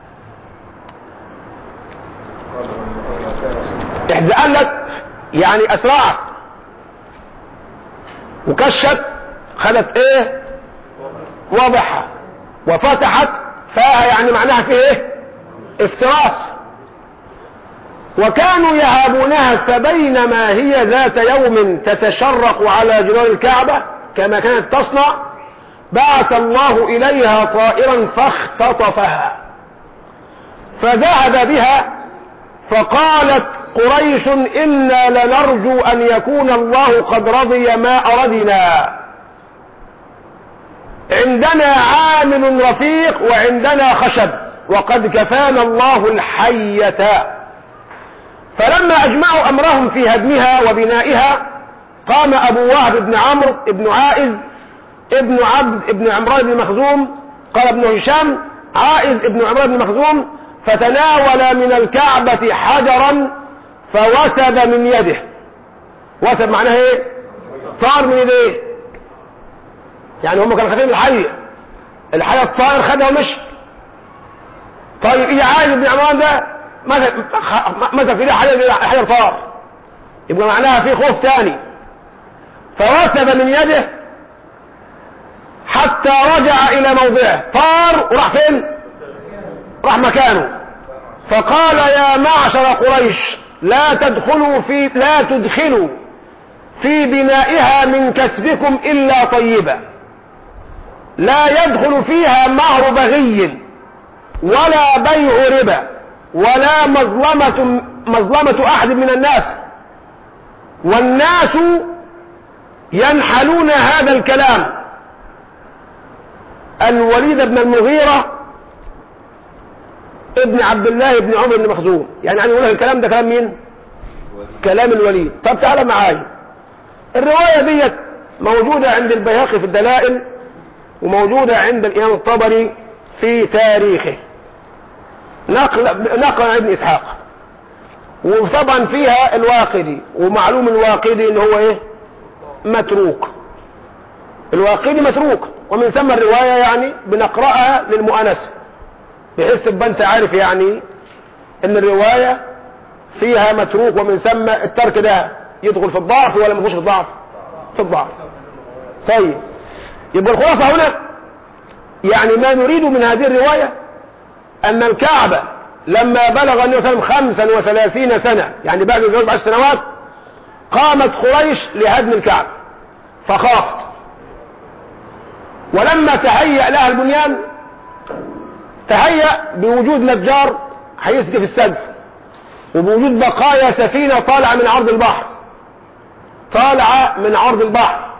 احزألت يعني أسرعت، وكشت خدت ايه؟ واضحة. وفتحت فاها يعني معناها في ايه؟ افتراس. وكانوا يهابونها، فبينما هي ذات يوم تتشرق على جدار الكعبة كما كانت تصنع، بعث الله إليها طائرا فاختطفها فذهب بها. فقالت قريش إنا لنرجو أن يكون الله قد رضي ما أردنا، عندنا عامل رفيق وعندنا خشب، وقد كفانا الله الحية. فلما أجمعوا أمرهم في هدمها وبنائها، قام أبو وهب بن عمرو بن عائذ ابن عبد ابن عمران بن مخزوم، قال ابن هشام عائذ ابن عمران بن مخزوم، فتناول من الكعبة حجرا فوسب من يده. وسب معناه ايه؟ طار من يديه. يعني هم كانوا خايفين الحية، الحية الطائر خدها ومشي. طيب ايه عائذ بن عمران ده مسك في ايديه حجر طار، يبقى معناها في خوف تاني. فوسب من يده حتى رجع الى موضعه، طار وراح فين؟ راح مكانه. فقال يا معشر قريش لا تدخلوا في لا تدخلوا في بنائها من كسبكم الا طيبا، لا يدخل فيها مهر بغي ولا بيع ربا ولا مظلمة مظلمة احد من الناس. والناس ينحلون هذا الكلام. الوليد بن المغيرة ابن عبد الله بن عمر بن مخزوم، يعني يعني يقول الكلام ده كلام مين؟ كلام الوليد. طب تعالى معايا، الرواية ديت موجودة عند البيهقي في الدلائل، وموجودة عند الإمام الطبري في تاريخه، نقل نقل عن ابن إسحاق، وطبعا فيها الواقدي، ومعلوم الواقدي ان هو ايه؟ متروك. الواقدي متروك، ومن ثم الرواية يعني بنقرأها للمؤنث، بحيث تبقى انت عارف يعني ان الرواية فيها متروك، ومن ثم الترك ده يدخل في الضعف ولا ما يخش في الضعف؟ في الضعف. طيب، يبقى الخلاصة هنا يعني ما نريد من هذه الرواية ان الكعبة لما بلغ النبي صلى الله عليه وسلم خمسا وثلاثين سنة، يعني بعد الجواز بعشر سنوات، قامت قريش لهدم الكعبة فخافت، ولما تهيأ لها البنيان تهيأ بوجود نجار هيسقي في السقف، وبوجود بقايا سفينة طالعة من عرض البحر، طالعة من عرض البحر.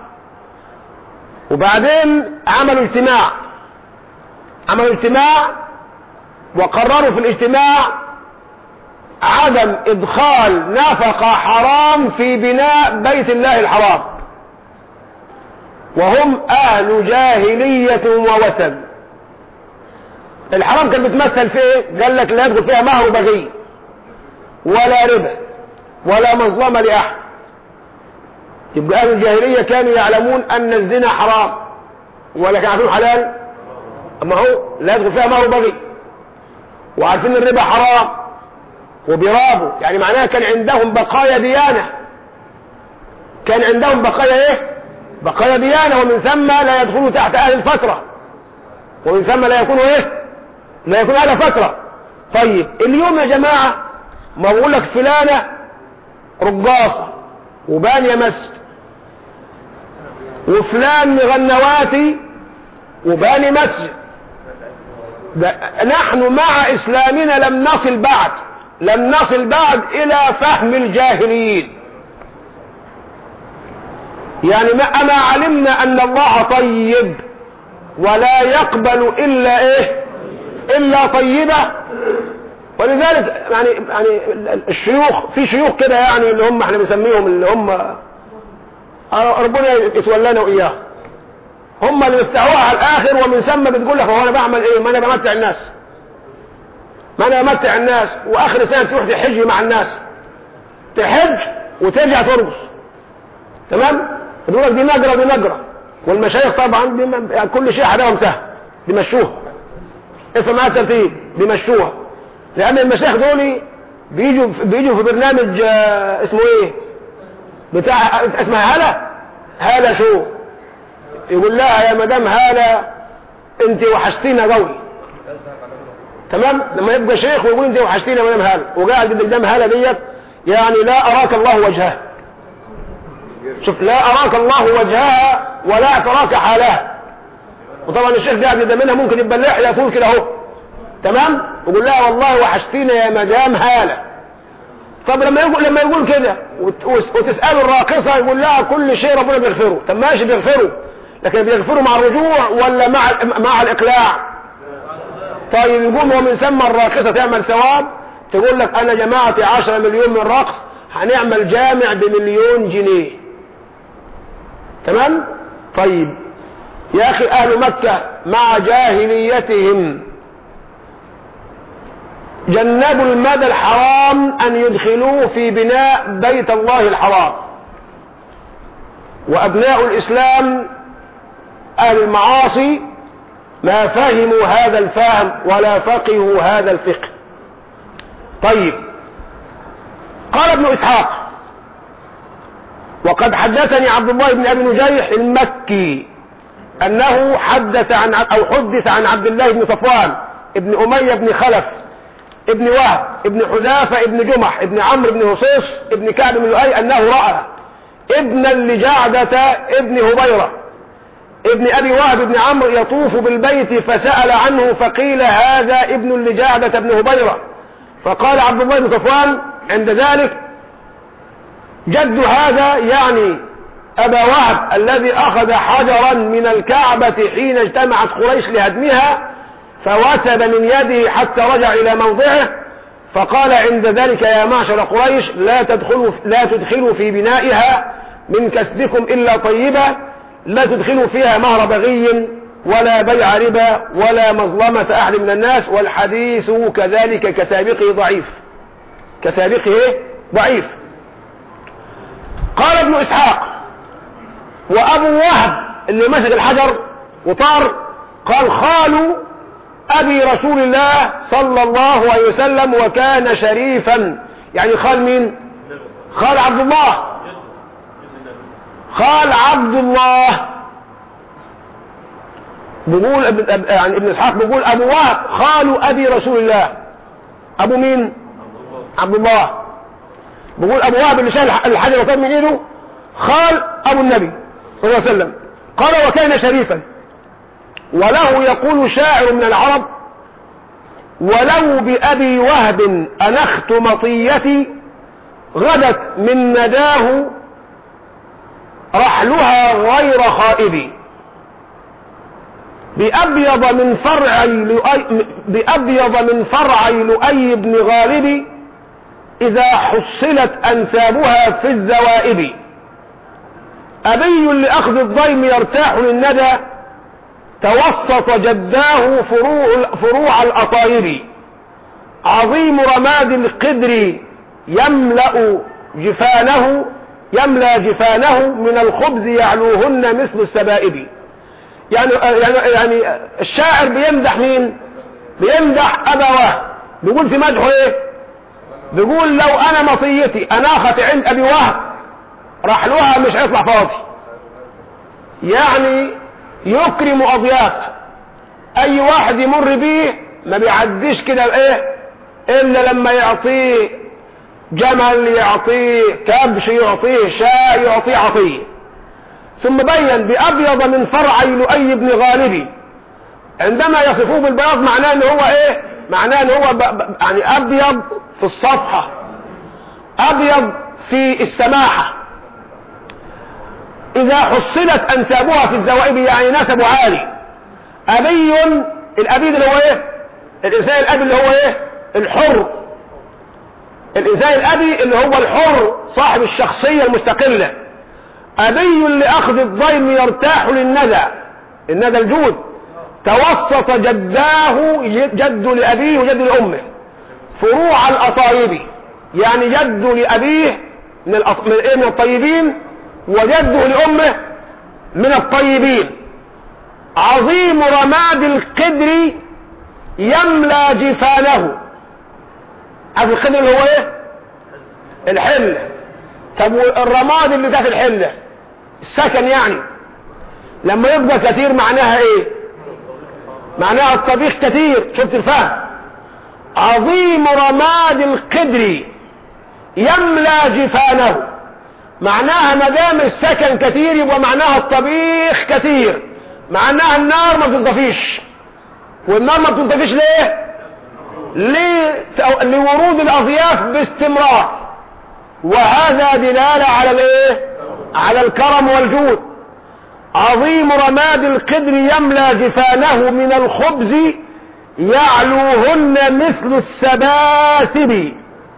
وبعدين عملوا اجتماع عملوا اجتماع وقرروا في الاجتماع عدم ادخال نفقة حرام في بناء بيت الله الحرام، وهم اهل جاهلية ووثن. الحرام كان بتمثل في ايه؟ قال لك لا يدخل فيها مهر بغي ولا ربا ولا مظلمة لأحد. يبقى اهل الجاهلية كانوا يعلمون ان الزنا حرام، ولا كانوا عارفين حلال؟ اما هو لا يدخل فيها مهر بغي، وعارفين الربا حرام وبيرابوا، يعني معناها كان عندهم بقايا ديانة، كان عندهم بقايا ايه؟ بقايا ديانة، ومن ثم لا يدخلوا تحت اهل الفترة، ومن ثم لا يكونوا ايه؟ لا يكون اهل فترة. طيب اليوم يا جماعة ما بقول لك فلانة رقاصة وبانية مسجد، وفلان مغنواتي وباني مسجد، نحن مع اسلامنا لم نصل بعد لم نصل بعد الى فهم الجاهليين. يعني ما أما علمنا ان الله طيب ولا يقبل الا ايه؟ الا طيبة. ولذلك يعني يعني الشيوخ، في شيوخ كده يعني اللي هم احنا بنسميهم اللي هم ربنا يتولانا واياه، هم اللي بيفتحوها على الاخر، ومن ثم بتقول لك هو انا بعمل ايه؟ ما انا بمتع الناس ما انا بمتع الناس واخر سنه تروح تحج مع الناس، تحج وترجع ترقص. تمام؟ تقول لك دي نجره ودي نجره، والمشايخ طبعا بم... يعني كل شيء حداهم سهل بيمشوها، اسمع معايا الترتيب، بيمشوها، لان المشايخ دول بيجوا بيجوا في برنامج اسمه ايه بتاع اسمها هالة هالة شو، يقول لها يا مدام هالة انت وحشتينا قوي. تمام؟ لما يبقى شيخ ويقول انت وحشتينا يا مدام هالة، وقاعد قدام هالة ديت، يعني لا اراك الله وجهها. شوف، لا اراك الله وجهها ولا تراك حالها. وطبعا الشيخ قاعد قدام منها ممكن يبقى اللحيه طول كده اهو. تمام؟ يقول لها والله وحشتينا يا مدام هالة. طب لما يقول لما يقول كده وتساله الراقصه يقول لها كل شيء ربنا بيغفره. طب ماشي بيغفره، لكن بيغفره مع الرجوع ولا مع مع الاقلاع؟ طيب يقوم ومن ثم الراقصه تعمل ثواب، تقول لك انا جماعتي عشرة مليون من رقص، هنعمل جامع بمليون جنيه. تمام؟ طيب يا اخي اهل مكه مع جاهليتهم جنبوا المدى الحرام ان يدخلوه في بناء بيت الله الحرام، وابناء الاسلام اهل المعاصي ما فهموا هذا الفهم ولا فقهوا هذا الفقه. طيب قال ابن اسحاق وقد حدثني عبد الله بن ابي نجيح المكي انه حدث عن او حدث عن عبد الله بن صفوان ابن اميه بن خلف ابن وهب ابن حذافة ابن جمح ابن عمرو بن هصيص ابن كعب بن لؤي انه رأى ابنا لجعدة ابن هبيرة ابن ابي وهب ابن عمرو يطوف بالبيت، فسأل عنه فقيل هذا ابن لجعدة ابن هبيرة، فقال عبد الله بن صفوان عند ذلك جد هذا يعني ابا وهب الذي اخذ حجرا من الكعبة حين اجتمعت قريش لهدمها فوثب من يده حتى رجع الى موضعه، فقال عند ذلك يا معشر قريش لا تدخلوا لا تدخلوا في بنائها من كسبكم إلا طيبة، لا تدخلوا فيها مهر بغي ولا بيع ربا ولا مظلمة أحد من الناس، والحديث كذلك كسابقه ضعيف كسابقه ضعيف. قال ابن إسحاق وأبو وهب اللي مسك الحجر وطار قال خال أبي رسول الله صلى الله عليه وسلم وكان شريفا، يعني خال مين؟ خال عبد الله، خال عبد الله. بيقول يعني ابن إسحاق بيقول أبو وهب خال أبي رسول الله. أبو مين؟ عبد الله. بيقول أبو وهب اللي شال الحجر وطار من إيده خال أبو النبي صلى الله عليه وسلم. قال وكان شريفا، وله يقول شاعر من العرب ولو بأبي وهب أنخت مطيتي غدت من نداه رحلها غير خائب، بأبيض من فرع لؤي بأبيض من فرع لؤي بن غالب إذا حصلت أنسابها في الزوائب، أبي لأخذ الضيم يرتاح للندى توسط جداه فروع, فروع الأطايب، عظيم رماد القدر يملأ جفانه يملأ جفانه من الخبز يعلوهن مثل السبائب. يعني, يعني, يعني الشاعر بيمدح مين؟ بيمدح أبا وهب. بيقول في مدحه ايه؟ بيقول لو انا مطيتي اناخت عند ابي وهب رحلها مش هيطلع فاضي، يعني يكرم اضياف. اي واحد يمر بيه ما بيعديش كده بايه الا لما يعطيه جمل، يعطيه كبش، يعطيه شاي، يعطيه عطيه. ثم بين بأبيض من فرع لؤي بن غالب، عندما يصفوه بالبياض معناه ان هو ايه؟ معناه ان هو ب... ب... يعني ابيض في الصفحة، ابيض في السماحة. اذا حصلت انسابها في الزوائب يعني نسب عالي. ابي الابيد اللي هو ايه؟ الانسان الابي اللي هو ايه؟ الحر. الانسان الابي اللي هو الحر صاحب الشخصية المستقلة. ابي لاخذ الضيم يرتاح للندى، الندى الجود. توسط جداه جد لأبيه وجد لأمه فروع الأطايب، يعني جد لأبيه من, الأط... من, إيه؟ من الطيبين، وجده لأمه من الطيبين. عظيم رماد القدر يملى جفانه. عارف القدر اللي هو ايه؟ الحلة. طب الرماد اللي ده في الحلة السكن، يعني لما يبقى كثير معناها ايه؟ معناها الطبيخ كثير. شفت الفهم؟ عظيم رماد القدر يملى جفانه، معناها ما دام السكن كثير يبقى معناها الطبيخ كثير، معناها النار ما بتنطفيش. والنار ما بتنطفيش ليه؟ ليه؟ لورود الاضياف باستمرار، وهذا دلالة على الايه؟ على الكرم والجود. عظيم رماد القدر يملى جفانه من الخبز يعلوهن مثل السباسب.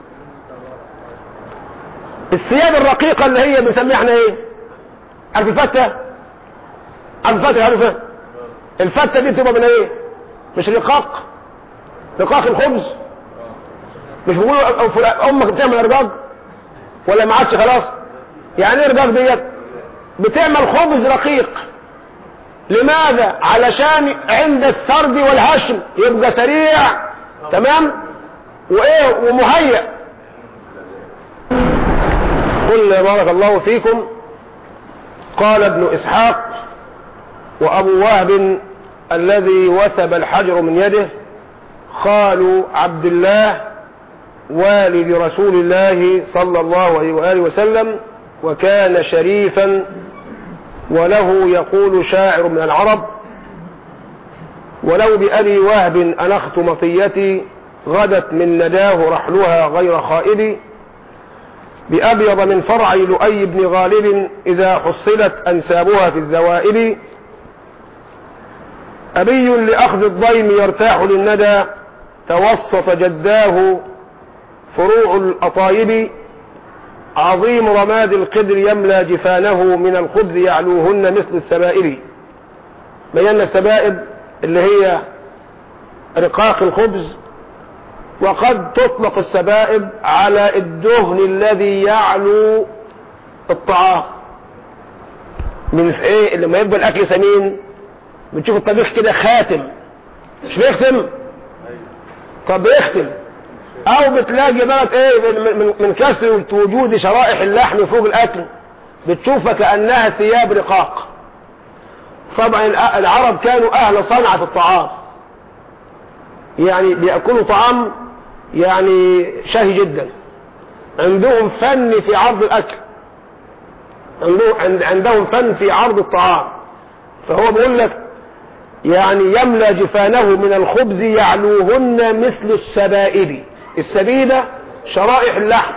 الثياب الرقيقة اللي هي بنسميها احنا ايه؟ عارف الفتة؟ عارف الفتة؟ عارفها؟ الفتة دي تبقى من ايه؟ مش رقاق؟ رقاق الخبز. مش بيقولوا امك بتعمل ارجاج ولا ما عادش خلاص؟ يعني ايه ارجاج ديت؟ بتعمل خبز رقيق. لماذا؟ علشان عند السرد والهشم يبقى سريع تمام وايه ومهيأ. قل بارك الله فيكم. قال ابن اسحاق وابو وهب الذي وثب الحجر من يده خال عبد الله والد رسول الله صلى الله عليه وآله وسلم، وكان شريفا، وله يقول شاعر من العرب ولو بأبي وهب أنخت مطيتي غدت من نداه رحلها غير خائب، بأبيض من فرع لؤي بن غالب إذا حصلت أنسابها في الزوائب، أبي لأخذ الضيم يرتاح للندى توسط جداه فروع الأطايب عظيم رماد القدر يملى جفانه من الخبز يعلوهن مثل السبائب. بينا السبائب اللي هي رقاق الخبز، وقد تطلق السبائب على الدهن الذي يعلو الطعام من ايه. لما يبقى الاكل سمين بتشوف الطبيخ كده خاتم، مش بيختم؟ طب بيختم. او بتلاقي بقى ايه من, من كسر وجود شرائح اللحم فوق الاكل بتشوفها كأنها ثياب رقاق. طبعا العرب كانوا اهل صنعة الطعام، يعني بيأكلوا طعام يعني شهي جدا، عندهم فن في عرض الاكل، عندهم فن في عرض الطعام. فهو بيقول لك يعني يملى جفانه من الخبز يعلوهن مثل السبائب. السبيبة شرائح اللحم،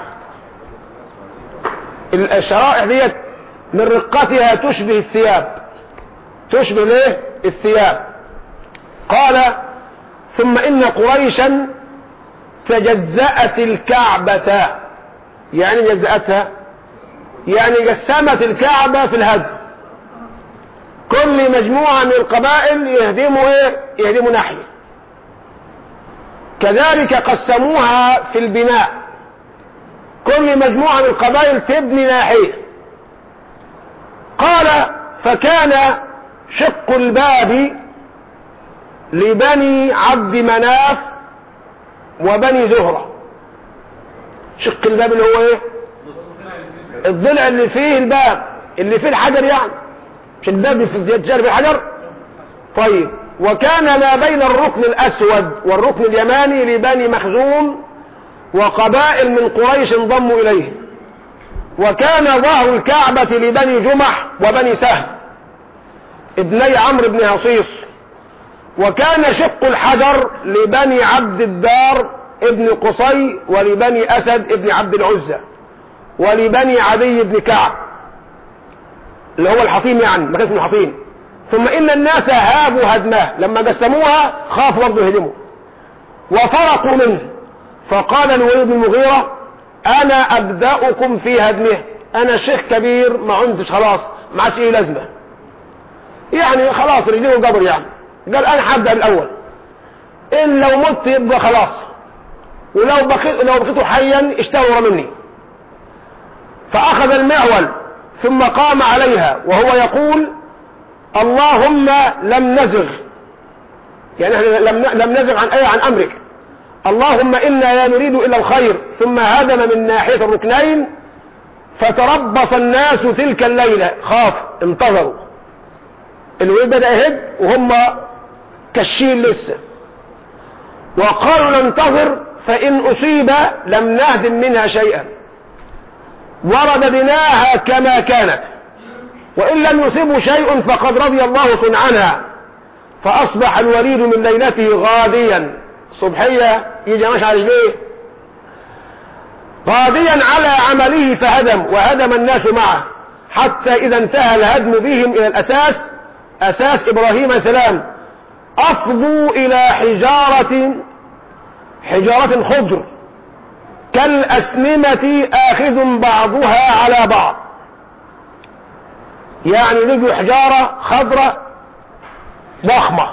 الشرائح ديت من رقتها تشبه الثياب، تشبه ليه الثياب. قال ثم إن قريشا تجزأت الكعبة. يعني جزأتها يعني قسمت الكعبة في الهدم، كل مجموعة من القبائل يهدموا ايه يهدموا ناحية. كذلك قسموها في البناء، كل مجموعة من القبائل تبني ناحية. قال فكان شق الباب لبني عبد مناف وبني زهرة. شق الباب اللي هو ايه الضلع اللي فيه الباب اللي فيه الحجر، يعني مش الباب في جانب الحجر. طيب وكان ما بين الركن الأسود والركن اليماني لبني مخزوم وقبائل من قريش انضموا إليه. وكان ظهر الكعبة لبني جمح وبني سهم ابني عمرو بن هصيص. وكان شق الحجر لبني عبد الدار ابن قصي ولبني أسد ابن عبد العزة ولبني عدي بن كعب اللي هو الحطيم، يعني ما كانش من الحطيم. ثم إن الناس هابوا هدمه، لما قسموها خافوا برضه يهدموا وفرقوا منه. فقال الوليد بن المغيرة أنا أبدأكم في هدمه، أنا شيخ كبير ما عندش خلاص ما عادش إيه لازمة، يعني خلاص رجليه القبر. يعني قال أنا هبدأ الأول، إن لو مت يبقى خلاص، ولو بقيت لو بقيتوا حيا اشتهر مني. فأخذ المعول ثم قام عليها وهو يقول اللهم لم نزغ، يعني احنا لم لم نزغ عن ايه عن امرك، اللهم انا لا نريد الا الخير. ثم هدم من ناحيه الركنين فتربص الناس تلك الليله، خاف انتظروا. الولد بدا يهد وهم كشين لسه، وقالوا ننتظر فان اصيب لم نهدم منها شيئا ورددناها كما كانت، وإن لم يصيبوا شيء فقد رضي الله عنها. فأصبح الوليد من ليلته غاديا، صبحية يجي ماشي على رجليه، غاديا على عمله فهدم وهدم الناس معه، حتى إذا انتهى الهدم بهم إلى الأساس، أساس إبراهيم عليه السلام، أفضوا إلى حجارة حجارة خضر كالأسنمة آخذ بعضها على بعض. يعني لقوا حجارة خضراء ضخمة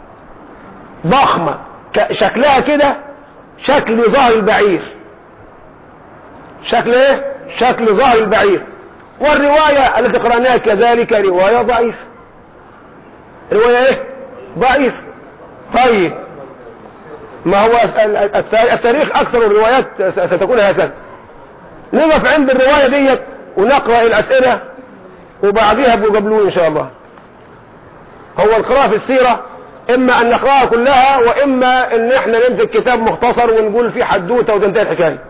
ضخمة شكلها كده شكل ظهر البعير، شكل ايه شكل ظهر البعير. والرواية التي قرأناها كذلك رواية ضعيف، رواية ايه ضعيف. طيب ما هو التاريخ اكثر الروايات ستكون هكذا. نقف عند الرواية ديت ونقرأ الاسئلة وبعدها بقبلون ان شاء الله. هو القراءة في السيرة اما ان نقرأها كلها واما ان احنا نمسك كتاب مختصر ونقول فيه حدوته وتنتهي الحكاية.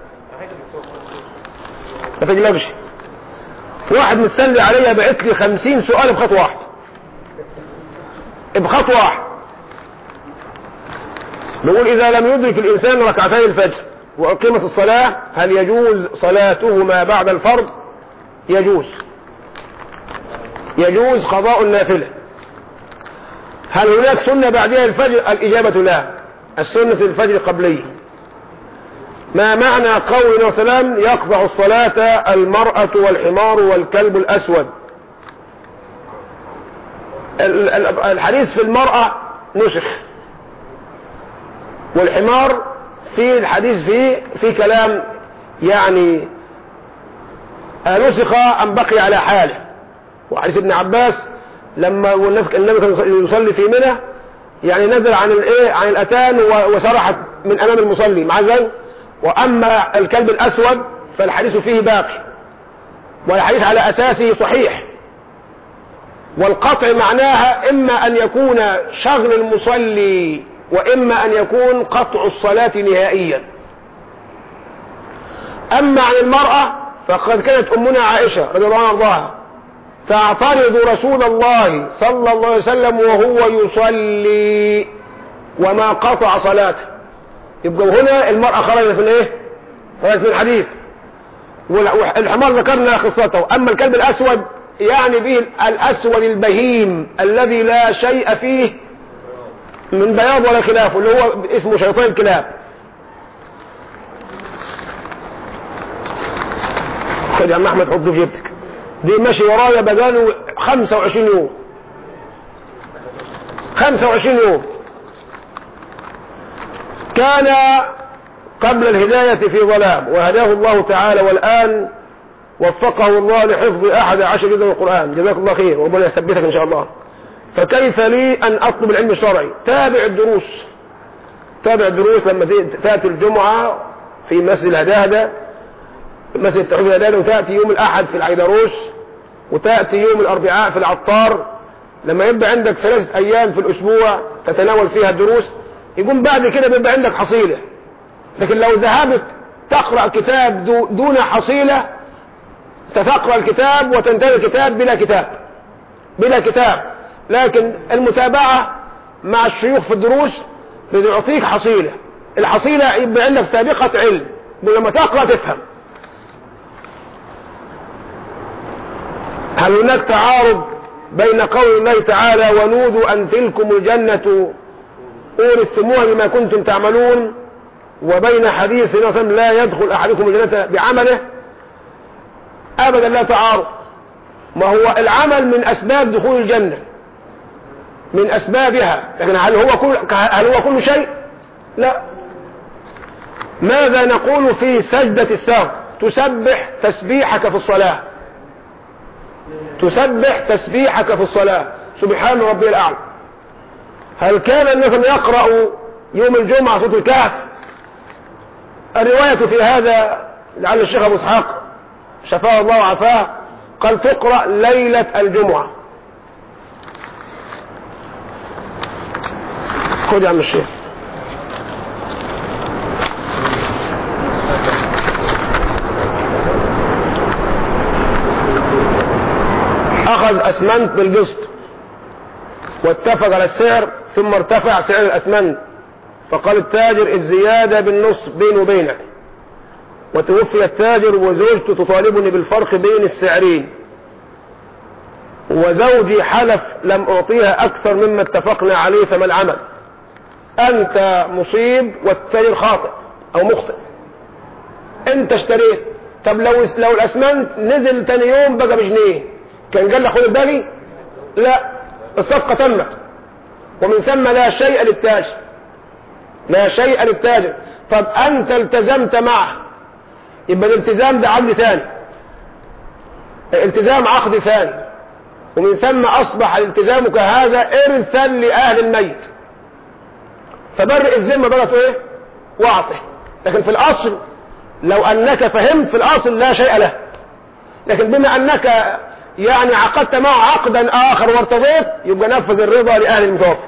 ما تجلبش. واحد مستني عليا بعت لي خمسين سؤال بخط واحد بخط واحد. نقول اذا لم يدرك الانسان ركعتي الفجر واقيمت الصلاة هل يجوز صلاتهما بعد الفرض؟ يجوز، يجوز قضاء النافلة. هل هناك سنة بعدها الفجر؟ الإجابة لا، السنة الفجر قبلية. ما معنى قول وسلام يقطع الصلاة المرأة والحمار والكلب الأسود؟ الحديث في المرأة نسخ، والحمار في الحديث فيه في كلام يعني نسخ أم بقي على حاله. وحديث ابن عباس لما النبي كان يصلي في منى يعني نزل عن الايه عن الاتان وسرحت من امام المصلي مع ذلك. واما الكلب الاسود فالحديث فيه باقي، والحديث على اساسه صحيح. والقطع معناها اما ان يكون شغل المصلي واما ان يكون قطع الصلاة نهائيا. اما عن المرأة فقد كانت امنا عائشة رضي الله عنها وارضاها تعترض رسول الله صلى الله عليه وسلم وهو يصلي وما قطع صلاته. يبقى هنا المرأة خرجت من ايه؟ خرجت من الحديث. والحمار ذكرنا قصته. اما الكلب الاسود يعني به الاسود البهيم الذي لا شيء فيه من بياض ولا خلاف، اللي هو اسمه شيطان الكلاب. خد يا عم احمد حطه في جيبتك. دي ماشي ورايا بقاله خمسة وعشرين يوم خمسة وعشرين يوم. كان قبل الهداية في ظلام وهداه الله تعالى، والآن وفقه الله لحفظ أحد عشر جزء من القرآن. جزاك الله خير وربنا يثبتك إن شاء الله. فكيف لي أن أطلب العلم الشرعي؟ تابع الدروس تابع الدروس لما تأتي الجمعة في مسجد الهداهدة، مسجد التوحيد الهداهدة، وتأتي يوم الأحد في العيدروس، وتأتي يوم الأربعاء في العطار. لما يبقى عندك ثلاثة أيام في الأسبوع تتناول فيها الدروس، يقوم بعد كده بيبقى عندك حصيلة. لكن لو ذهبت تقرأ كتاب دون حصيلة ستقرأ الكتاب وتنتهي الكتاب بلا كتاب بلا كتاب. لكن المتابعة مع الشيوخ في الدروس بيعطيك حصيلة. الحصيلة يبقى عندك سابقة علم، ولما تقرأ تفهم. هل هناك تعارض بين قول الله تعالى ونودوا أن تلكم الجنة أورثتموها بما كنتم تعملون وبين حديث لا يدخل أحدكم الجنة بعمله؟ أبدا لا تعارض. ما هو العمل من أسباب دخول الجنة، من أسبابها، لكن هل هو كل هل هو كل شيء؟ لا. ماذا نقول في سجدة السهو؟ تسبح تسبيحك في الصلاة تسبح تسبيحك في الصلاة سبحان ربي الأعلى. هل كان النبي يقرأ يوم الجمعة سورة الكهف؟ الرواية في هذا لعل الشيخ أبو إسحاق شفاه الله وعافاه قال تقرأ ليلة الجمعة. خذ يا عم الشيخ. أخذ أسمنت بالقسط واتفق على السعر، ثم ارتفع سعر الأسمنت، فقال التاجر الزيادة بالنص بيني وبينك. وتوفي التاجر وزوجته تطالبني بالفرق بين السعرين، وزوجي حلف لم أعطيها أكثر مما اتفقنا عليه، فما العمل؟ أنت مصيب والتاجر خاطئ أو مخطئ. أنت اشتريت، طب لو لو الأسمنت نزل تاني يوم بقى بجنيه كان قال لك خد الباقي؟ لا، الصفقة تمت، ومن ثم لا شيء للتاجر لا شيء للتاجر. طب أنت التزمت معه، يبقى الالتزام ده عقد ثاني، الالتزام عقد ثاني، ومن ثم أصبح الالتزامك هذا إرثا لأهل الميت، فبرئ الذمة بقى ايه؟ واعطه. لكن في الأصل لو أنك فهمت في الأصل لا شيء له، لكن بما أنك يعني عقدت معه عقدا آخر وارتضيت يبقى نفذ الرضا لأهل المتوفى.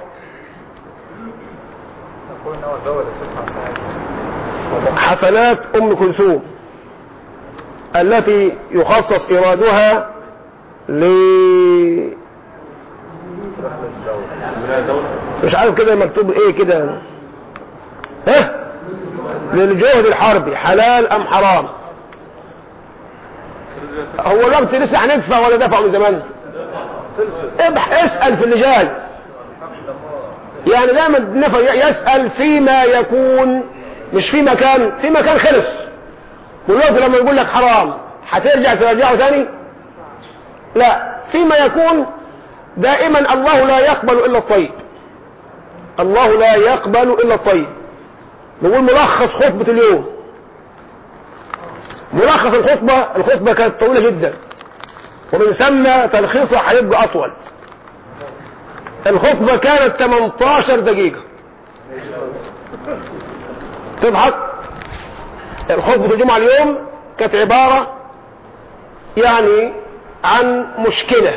حفلات أم كلثوم التي يخصص إيرادها ل مش عارف كده مكتوب ايه كده، ها للجهد الحربي، حلال ام حرام؟ هو الوقت لسه هندفع ولا دفع من زمان؟ ابح اسأل في اللي جاي، يعني دايما يسأل فيما يكون مش في مكان، في مكان خلص. والوقت لما يقول لك حرام هترجع ترجعه ثاني؟ لا، فيما يكون دائما الله لا يقبل إلا الطيب، الله لا يقبل إلا الطيب. نقول ملخص خطبة اليوم. ملخص الخطبة، الخطبة كانت طويلة جدا ومن ثم تلخيصها هيبقى أطول. الخطبة كانت ثمانية عشر دقيقة. تضحك؟ الخطبة الجمعة اليوم كانت عبارة يعني عن مشكلة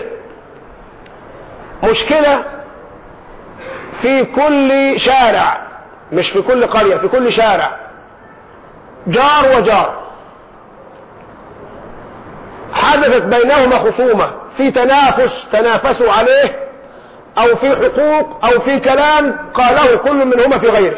مشكلة في كل شارع، مش في كل قرية، في كل شارع، جار وجار حدثت بينهما خصومة في تنافس، تنافسوا عليه او في حقوق او في كلام قاله كل منهما في غيره.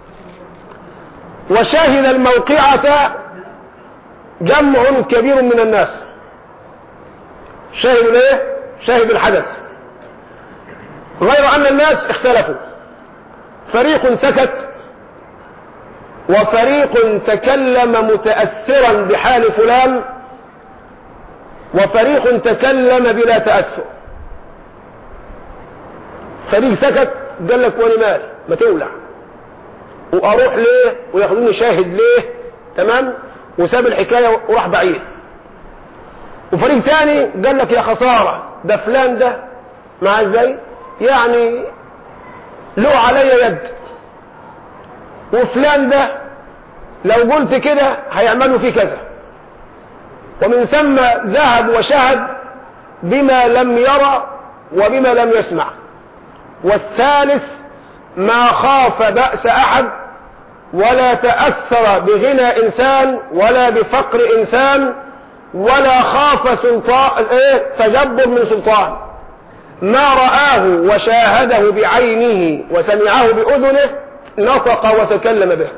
وشاهد الموقعة جمع كبير من الناس، شاهدوا ليه؟ شاهدوا الحدث، غير ان الناس اختلفوا، فريق سكت وفريق تكلم متأثرا بحال فلان وفريق تكلم بلا تأثر. فريق سكت قال لك وانا مالي، ما تولع، واروح ليه وياخذوني شاهد ليه، تمام، وساب الحكاية وراح بعيد. وفريق تاني قال لك يا خسارة، ده فلان ده مع ازاي يعني له علي يد، وفلان ده لو قلت كده هيعملوا فيه كذا. ومن ثم ذهب وشهد بما لم يرى وبما لم يسمع. والثالث ما خاف بأس أحد ولا تأثر بغنى إنسان ولا بفقر إنسان ولا خاف سلطان ايه تجبر من سلطان، ما رآه وشاهده بعينه وسمعه بأذنه نطق وتكلم به.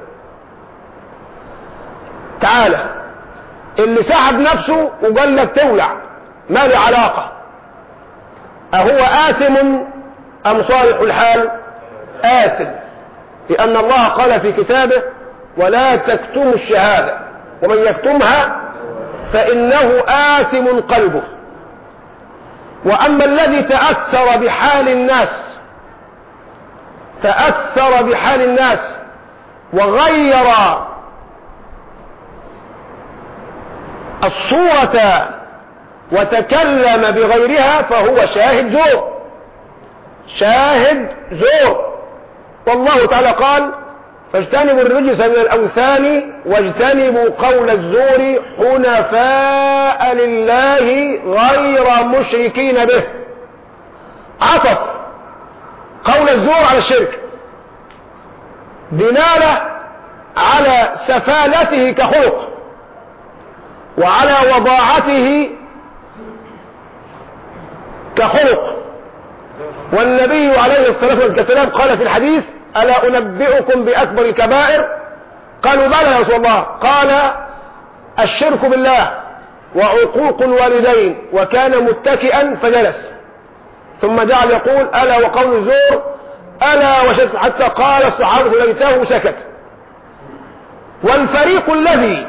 تعالى اللي سحب نفسه وقال لك تولع، ما له علاقة، أهو آثم أم صالح الحال؟ آثم، لأن الله قال في كتابه ولا تكتموا الشهادة ومن يكتمها فإنه آثم قلبه. وأما الذي تأثر بحال الناس، تأثر بحال الناس وغير الصورة وتكلم بغيرها فهو شاهد زور، شاهد زور. والله تعالى قال فاجتنبوا الرجس من الأوثان واجتنبوا قول الزور حنفاء لله غير مشركين به. عطف قول الزور على الشرك دلالة على سفالته كخلق وعلى وضاعته كخلق. والنبي عليه الصلاة والسلام قال في الحديث ألا أنبئكم بأكبر الكبائر؟ قالوا بلى يا رسول الله. قال الشرك بالله وعقوق الوالدين، وكان متكئا فجلس ثم جعل يقول ألا وقول الزور ألا وشك، حتى قال الصحابة ليته سكت. والفريق الذي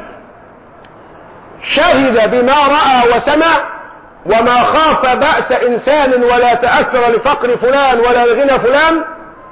شهد بما رأى وسمع وما خاف بأس إنسان ولا تأثر لفقر فلان ولا لغنى فلان،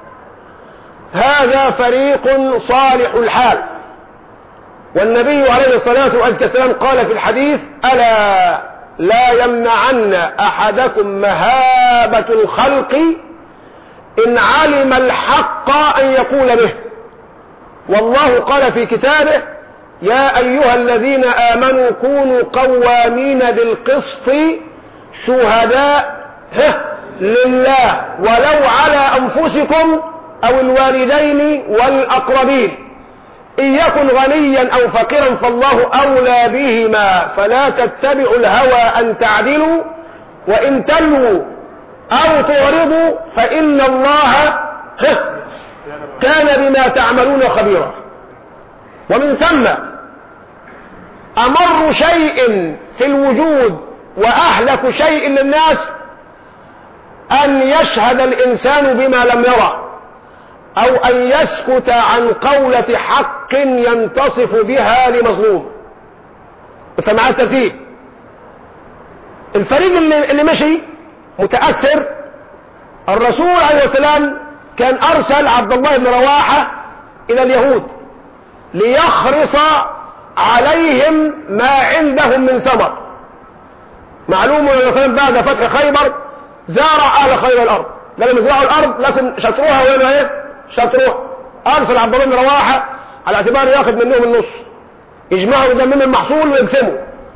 هذا فريق صالح الحال. والنبي عليه الصلاة والسلام قال في الحديث ألا لا يمنعن أحدكم مهابة الخلق إن علم الحق أن يقول به. والله قال في كتابه يا أيها الذين آمنوا كونوا قوامين بالقسط شهداء لله ولو على أنفسكم أو الوالدين والأقربين إن يكن غنيا أو فقيرا فالله أولى بهما فلا تتبعوا الهوى أن تعدلوا وإن تلووا أو تعرضوا فإن الله كان بما تعملون خبيرا. ومن ثم أمر شيء في الوجود وأهلك شيء للناس أن يشهد الإنسان بما لم يرى أو أن يسكت عن قولة حق حق ينتصف بها لمظلوم. فمع الترتيب الفريق اللي, اللي مشي متأثر، الرسول عليه السلام كان أرسل عبد الله بن رواحة إلى اليهود ليخرص عليهم ما عندهم من ثمر. معلوم أن بعد فتح خيبر زارع أهل خير الأرض، لم يزرعوا الأرض لكن شطروها ولا ايه شطروها. أرسل عبد الله بن رواحة على اعتبار ياخذ منهم النص، يجمعوا منهم المحصول ويقسموا.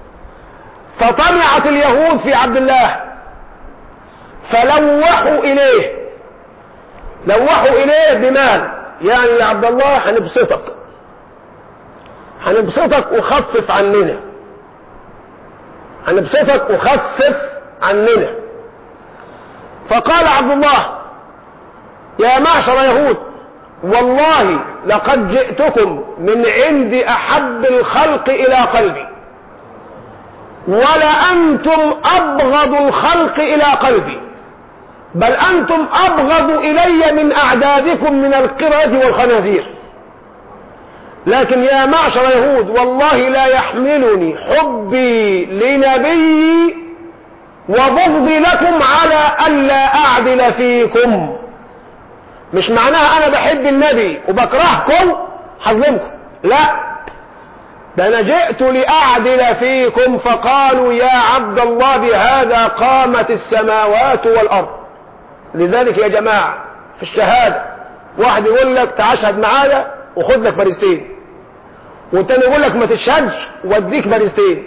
فطمعت اليهود في عبد الله فلوحوا إليه لوحوا إليه بمال، يعني يا عبد الله هنبسطك هنبسطك وخفف عننا هنبسطك وخفف عننا. فقال عبد الله يا معشر يهود والله لقد جئتكم من عند أحب الخلق إلى قلبي، ولأنتم أبغض الخلق إلى قلبي، بل أنتم أبغض إلي من أعدادكم من القردة والخنازير. لكن يا معشر يهود والله لا يحملني حبي لنبي وبغضي لكم على ألا أعدل فيكم. مش معناها أنا بحب النبي وبكرهكم حظلمكم، لا، ده أنا جئت لأعدل فيكم. فقالوا يا عبد الله بهذا قامت السماوات والأرض. لذلك يا جماعة في الشهادة واحد يقول لك تعشهد معايا وخذ لك بارستين، والتاني يقول لك ما تشهدش واديك بارستين.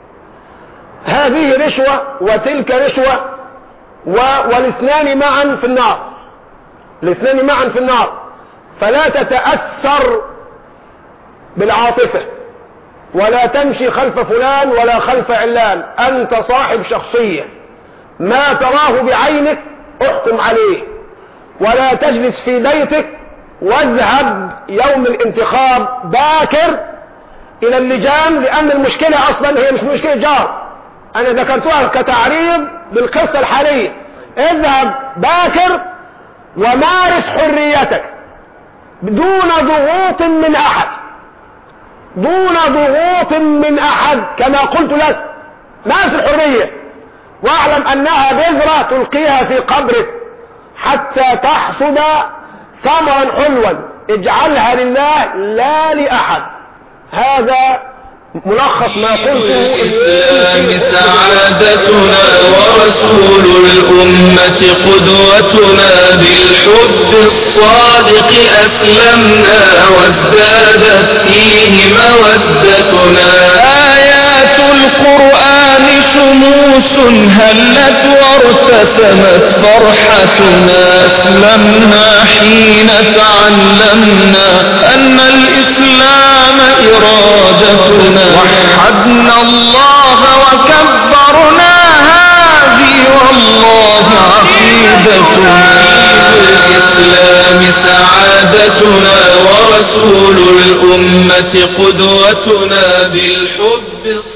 هذه رشوة وتلك رشوة، والاثنان معا في النار، الاثنان معا في النار. فلا تتأثر بالعاطفة ولا تمشي خلف فلان ولا خلف علان. أنت صاحب شخصية، ما تراه بعينك احكم عليه، ولا تجلس في بيتك واذهب يوم الانتخاب باكر إلى اللجان، لأن المشكلة أصلا هي مش مشكلة جار، أنا ذكرتها كتعريض بالقصة الحالية. اذهب باكر ومارس حريتك دون ضغوط من أحد، دون ضغوط من أحد. كما قلت لك مارس الحرية، واعلم أنها بذرة تلقيها في قبرك حتى تحصد ثمرا حلوا، اجعلها لله لا لأحد. هذا ملخص ما قلته. الإسلام سعادتنا ورسول الأمة قدوتنا، بالحب الصادق أسلمنا وازدادت فيه مودتنا. آيات القرآن شموس هلت وارتسمت فرحتنا، أسلمنا حين تعلمنا أن الإسلام إرادتنا، وحدنا الله وكبرنا هذه والله عقيدتنا. الإسلام سعادتنا ورسول الأمة قدوتنا، بالحب